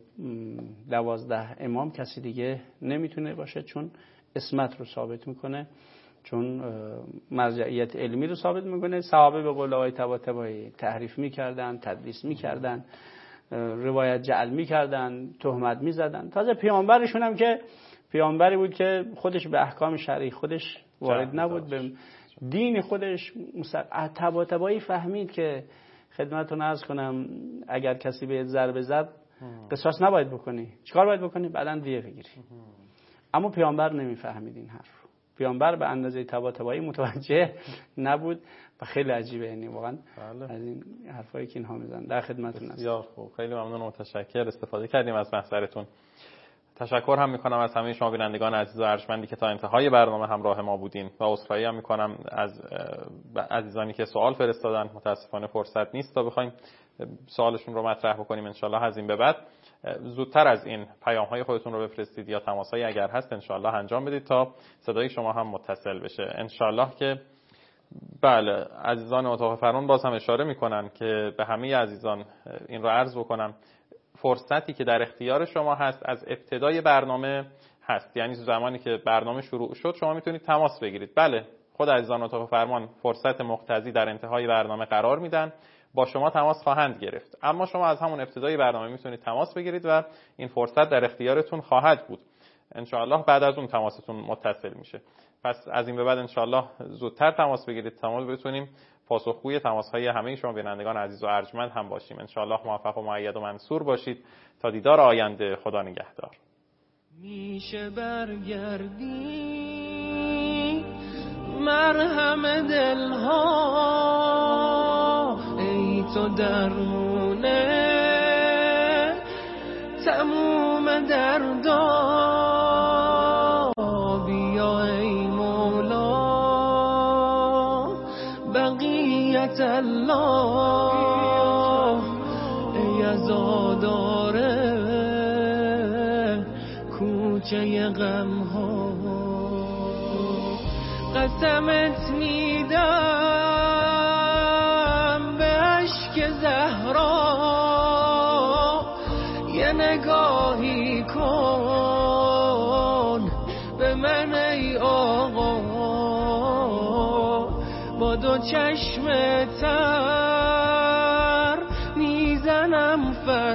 دوازده امام کسی دیگه نمیتونه باشه، چون اسمت رو ثابت میکنه، چون مرجعیت علمی رو ثابت میکنه. صحابه به قول آقای طباطبایی تحریف میکردن، تدلیس میکردن، روایت جعل میکردن، تهمت میزدن. تازه پیامبرشون هم که پیامبری بود که خودش به احکام شرعی خودش وارد نبود، به دین خودش. طباطبایی فهمید که خدمتتون عرض کنم اگر کسی به ضربه زد قصاص نباید بکنی، چیکار باید بکنی؟ بعداً دیه بگیری. اما پیامبر نمیفهمید این حرف رو. پیامبر به اندازه طباطبایی متوجه نبود و خیلی عجیبه، یعنی واقعا از این حرفایی که اینها میزنن. در خدمتتون هستم. بسیار خوب، خیلی ممنون و متشکر. استفاده کردیم از محضرتون. تشکر هم میکنم از همه شما بینندگان عزیز و ارجمندی که تا انتهای برنامه همراه ما بودین و عذرخواهی هم میکنم از عزیزانی که سوال فرستادن. متاسفانه فرصت نیست تا بخوایم سوالشون رو مطرح بکنیم. انشالله از این به بعد زودتر از این پیام های خودتون رو بفرستید یا تماسایی اگر هست انشالله انجام بدید تا صدای شما هم متصل بشه. انشالله که بله. عزیزان اتاق فرمان باز هم اشاره میکنن که به همه عزیزان این رو عرض بکنم فرصتی که در اختیار شما هست از ابتدای برنامه هست، یعنی زمانی که برنامه شروع شد شما میتونید تماس بگیرید. بله خود عزیزان اتاق فرمان فرصت مقتضی در انتهای برنامه قرار میدن، با شما تماس خواهند گرفت. اما شما از همون ابتدای برنامه میتونید تماس بگیرید و این فرصت در اختیارتون خواهد بود. انشاءالله بعد از اون تماستون متصل میشه. پس از این به بعد انشاءالله زودتر تماس بگیرید تا بتونیم پاسخگوی تماس‌های همه شما بینندگان عزیز و ارجمند هم باشیم. انشاءالله موفق و مؤید و منصور باشید. تا دیدار آینده، خدا نگهدار. میشه برگردی مرهم دلها، ای تو درمونه تموم دردا، بیا ای مولا بقیت الله، ای عزاداره کوچه غم ها، قسمت میدم به اشک زهرا، یه نگاهی کن به من ای آقا، با دو چشم تر میزنم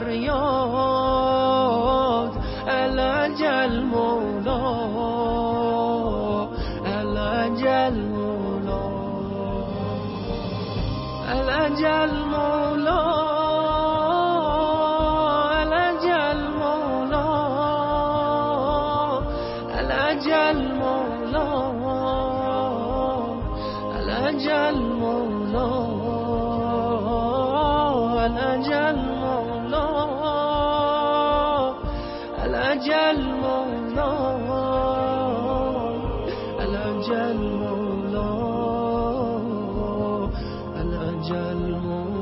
فریاد، العجل مولا العجل مولا العجل مولا العجل مولا العجل مولا العجل مولا العجل مولا العجل مولا العجل مولا العجل مولا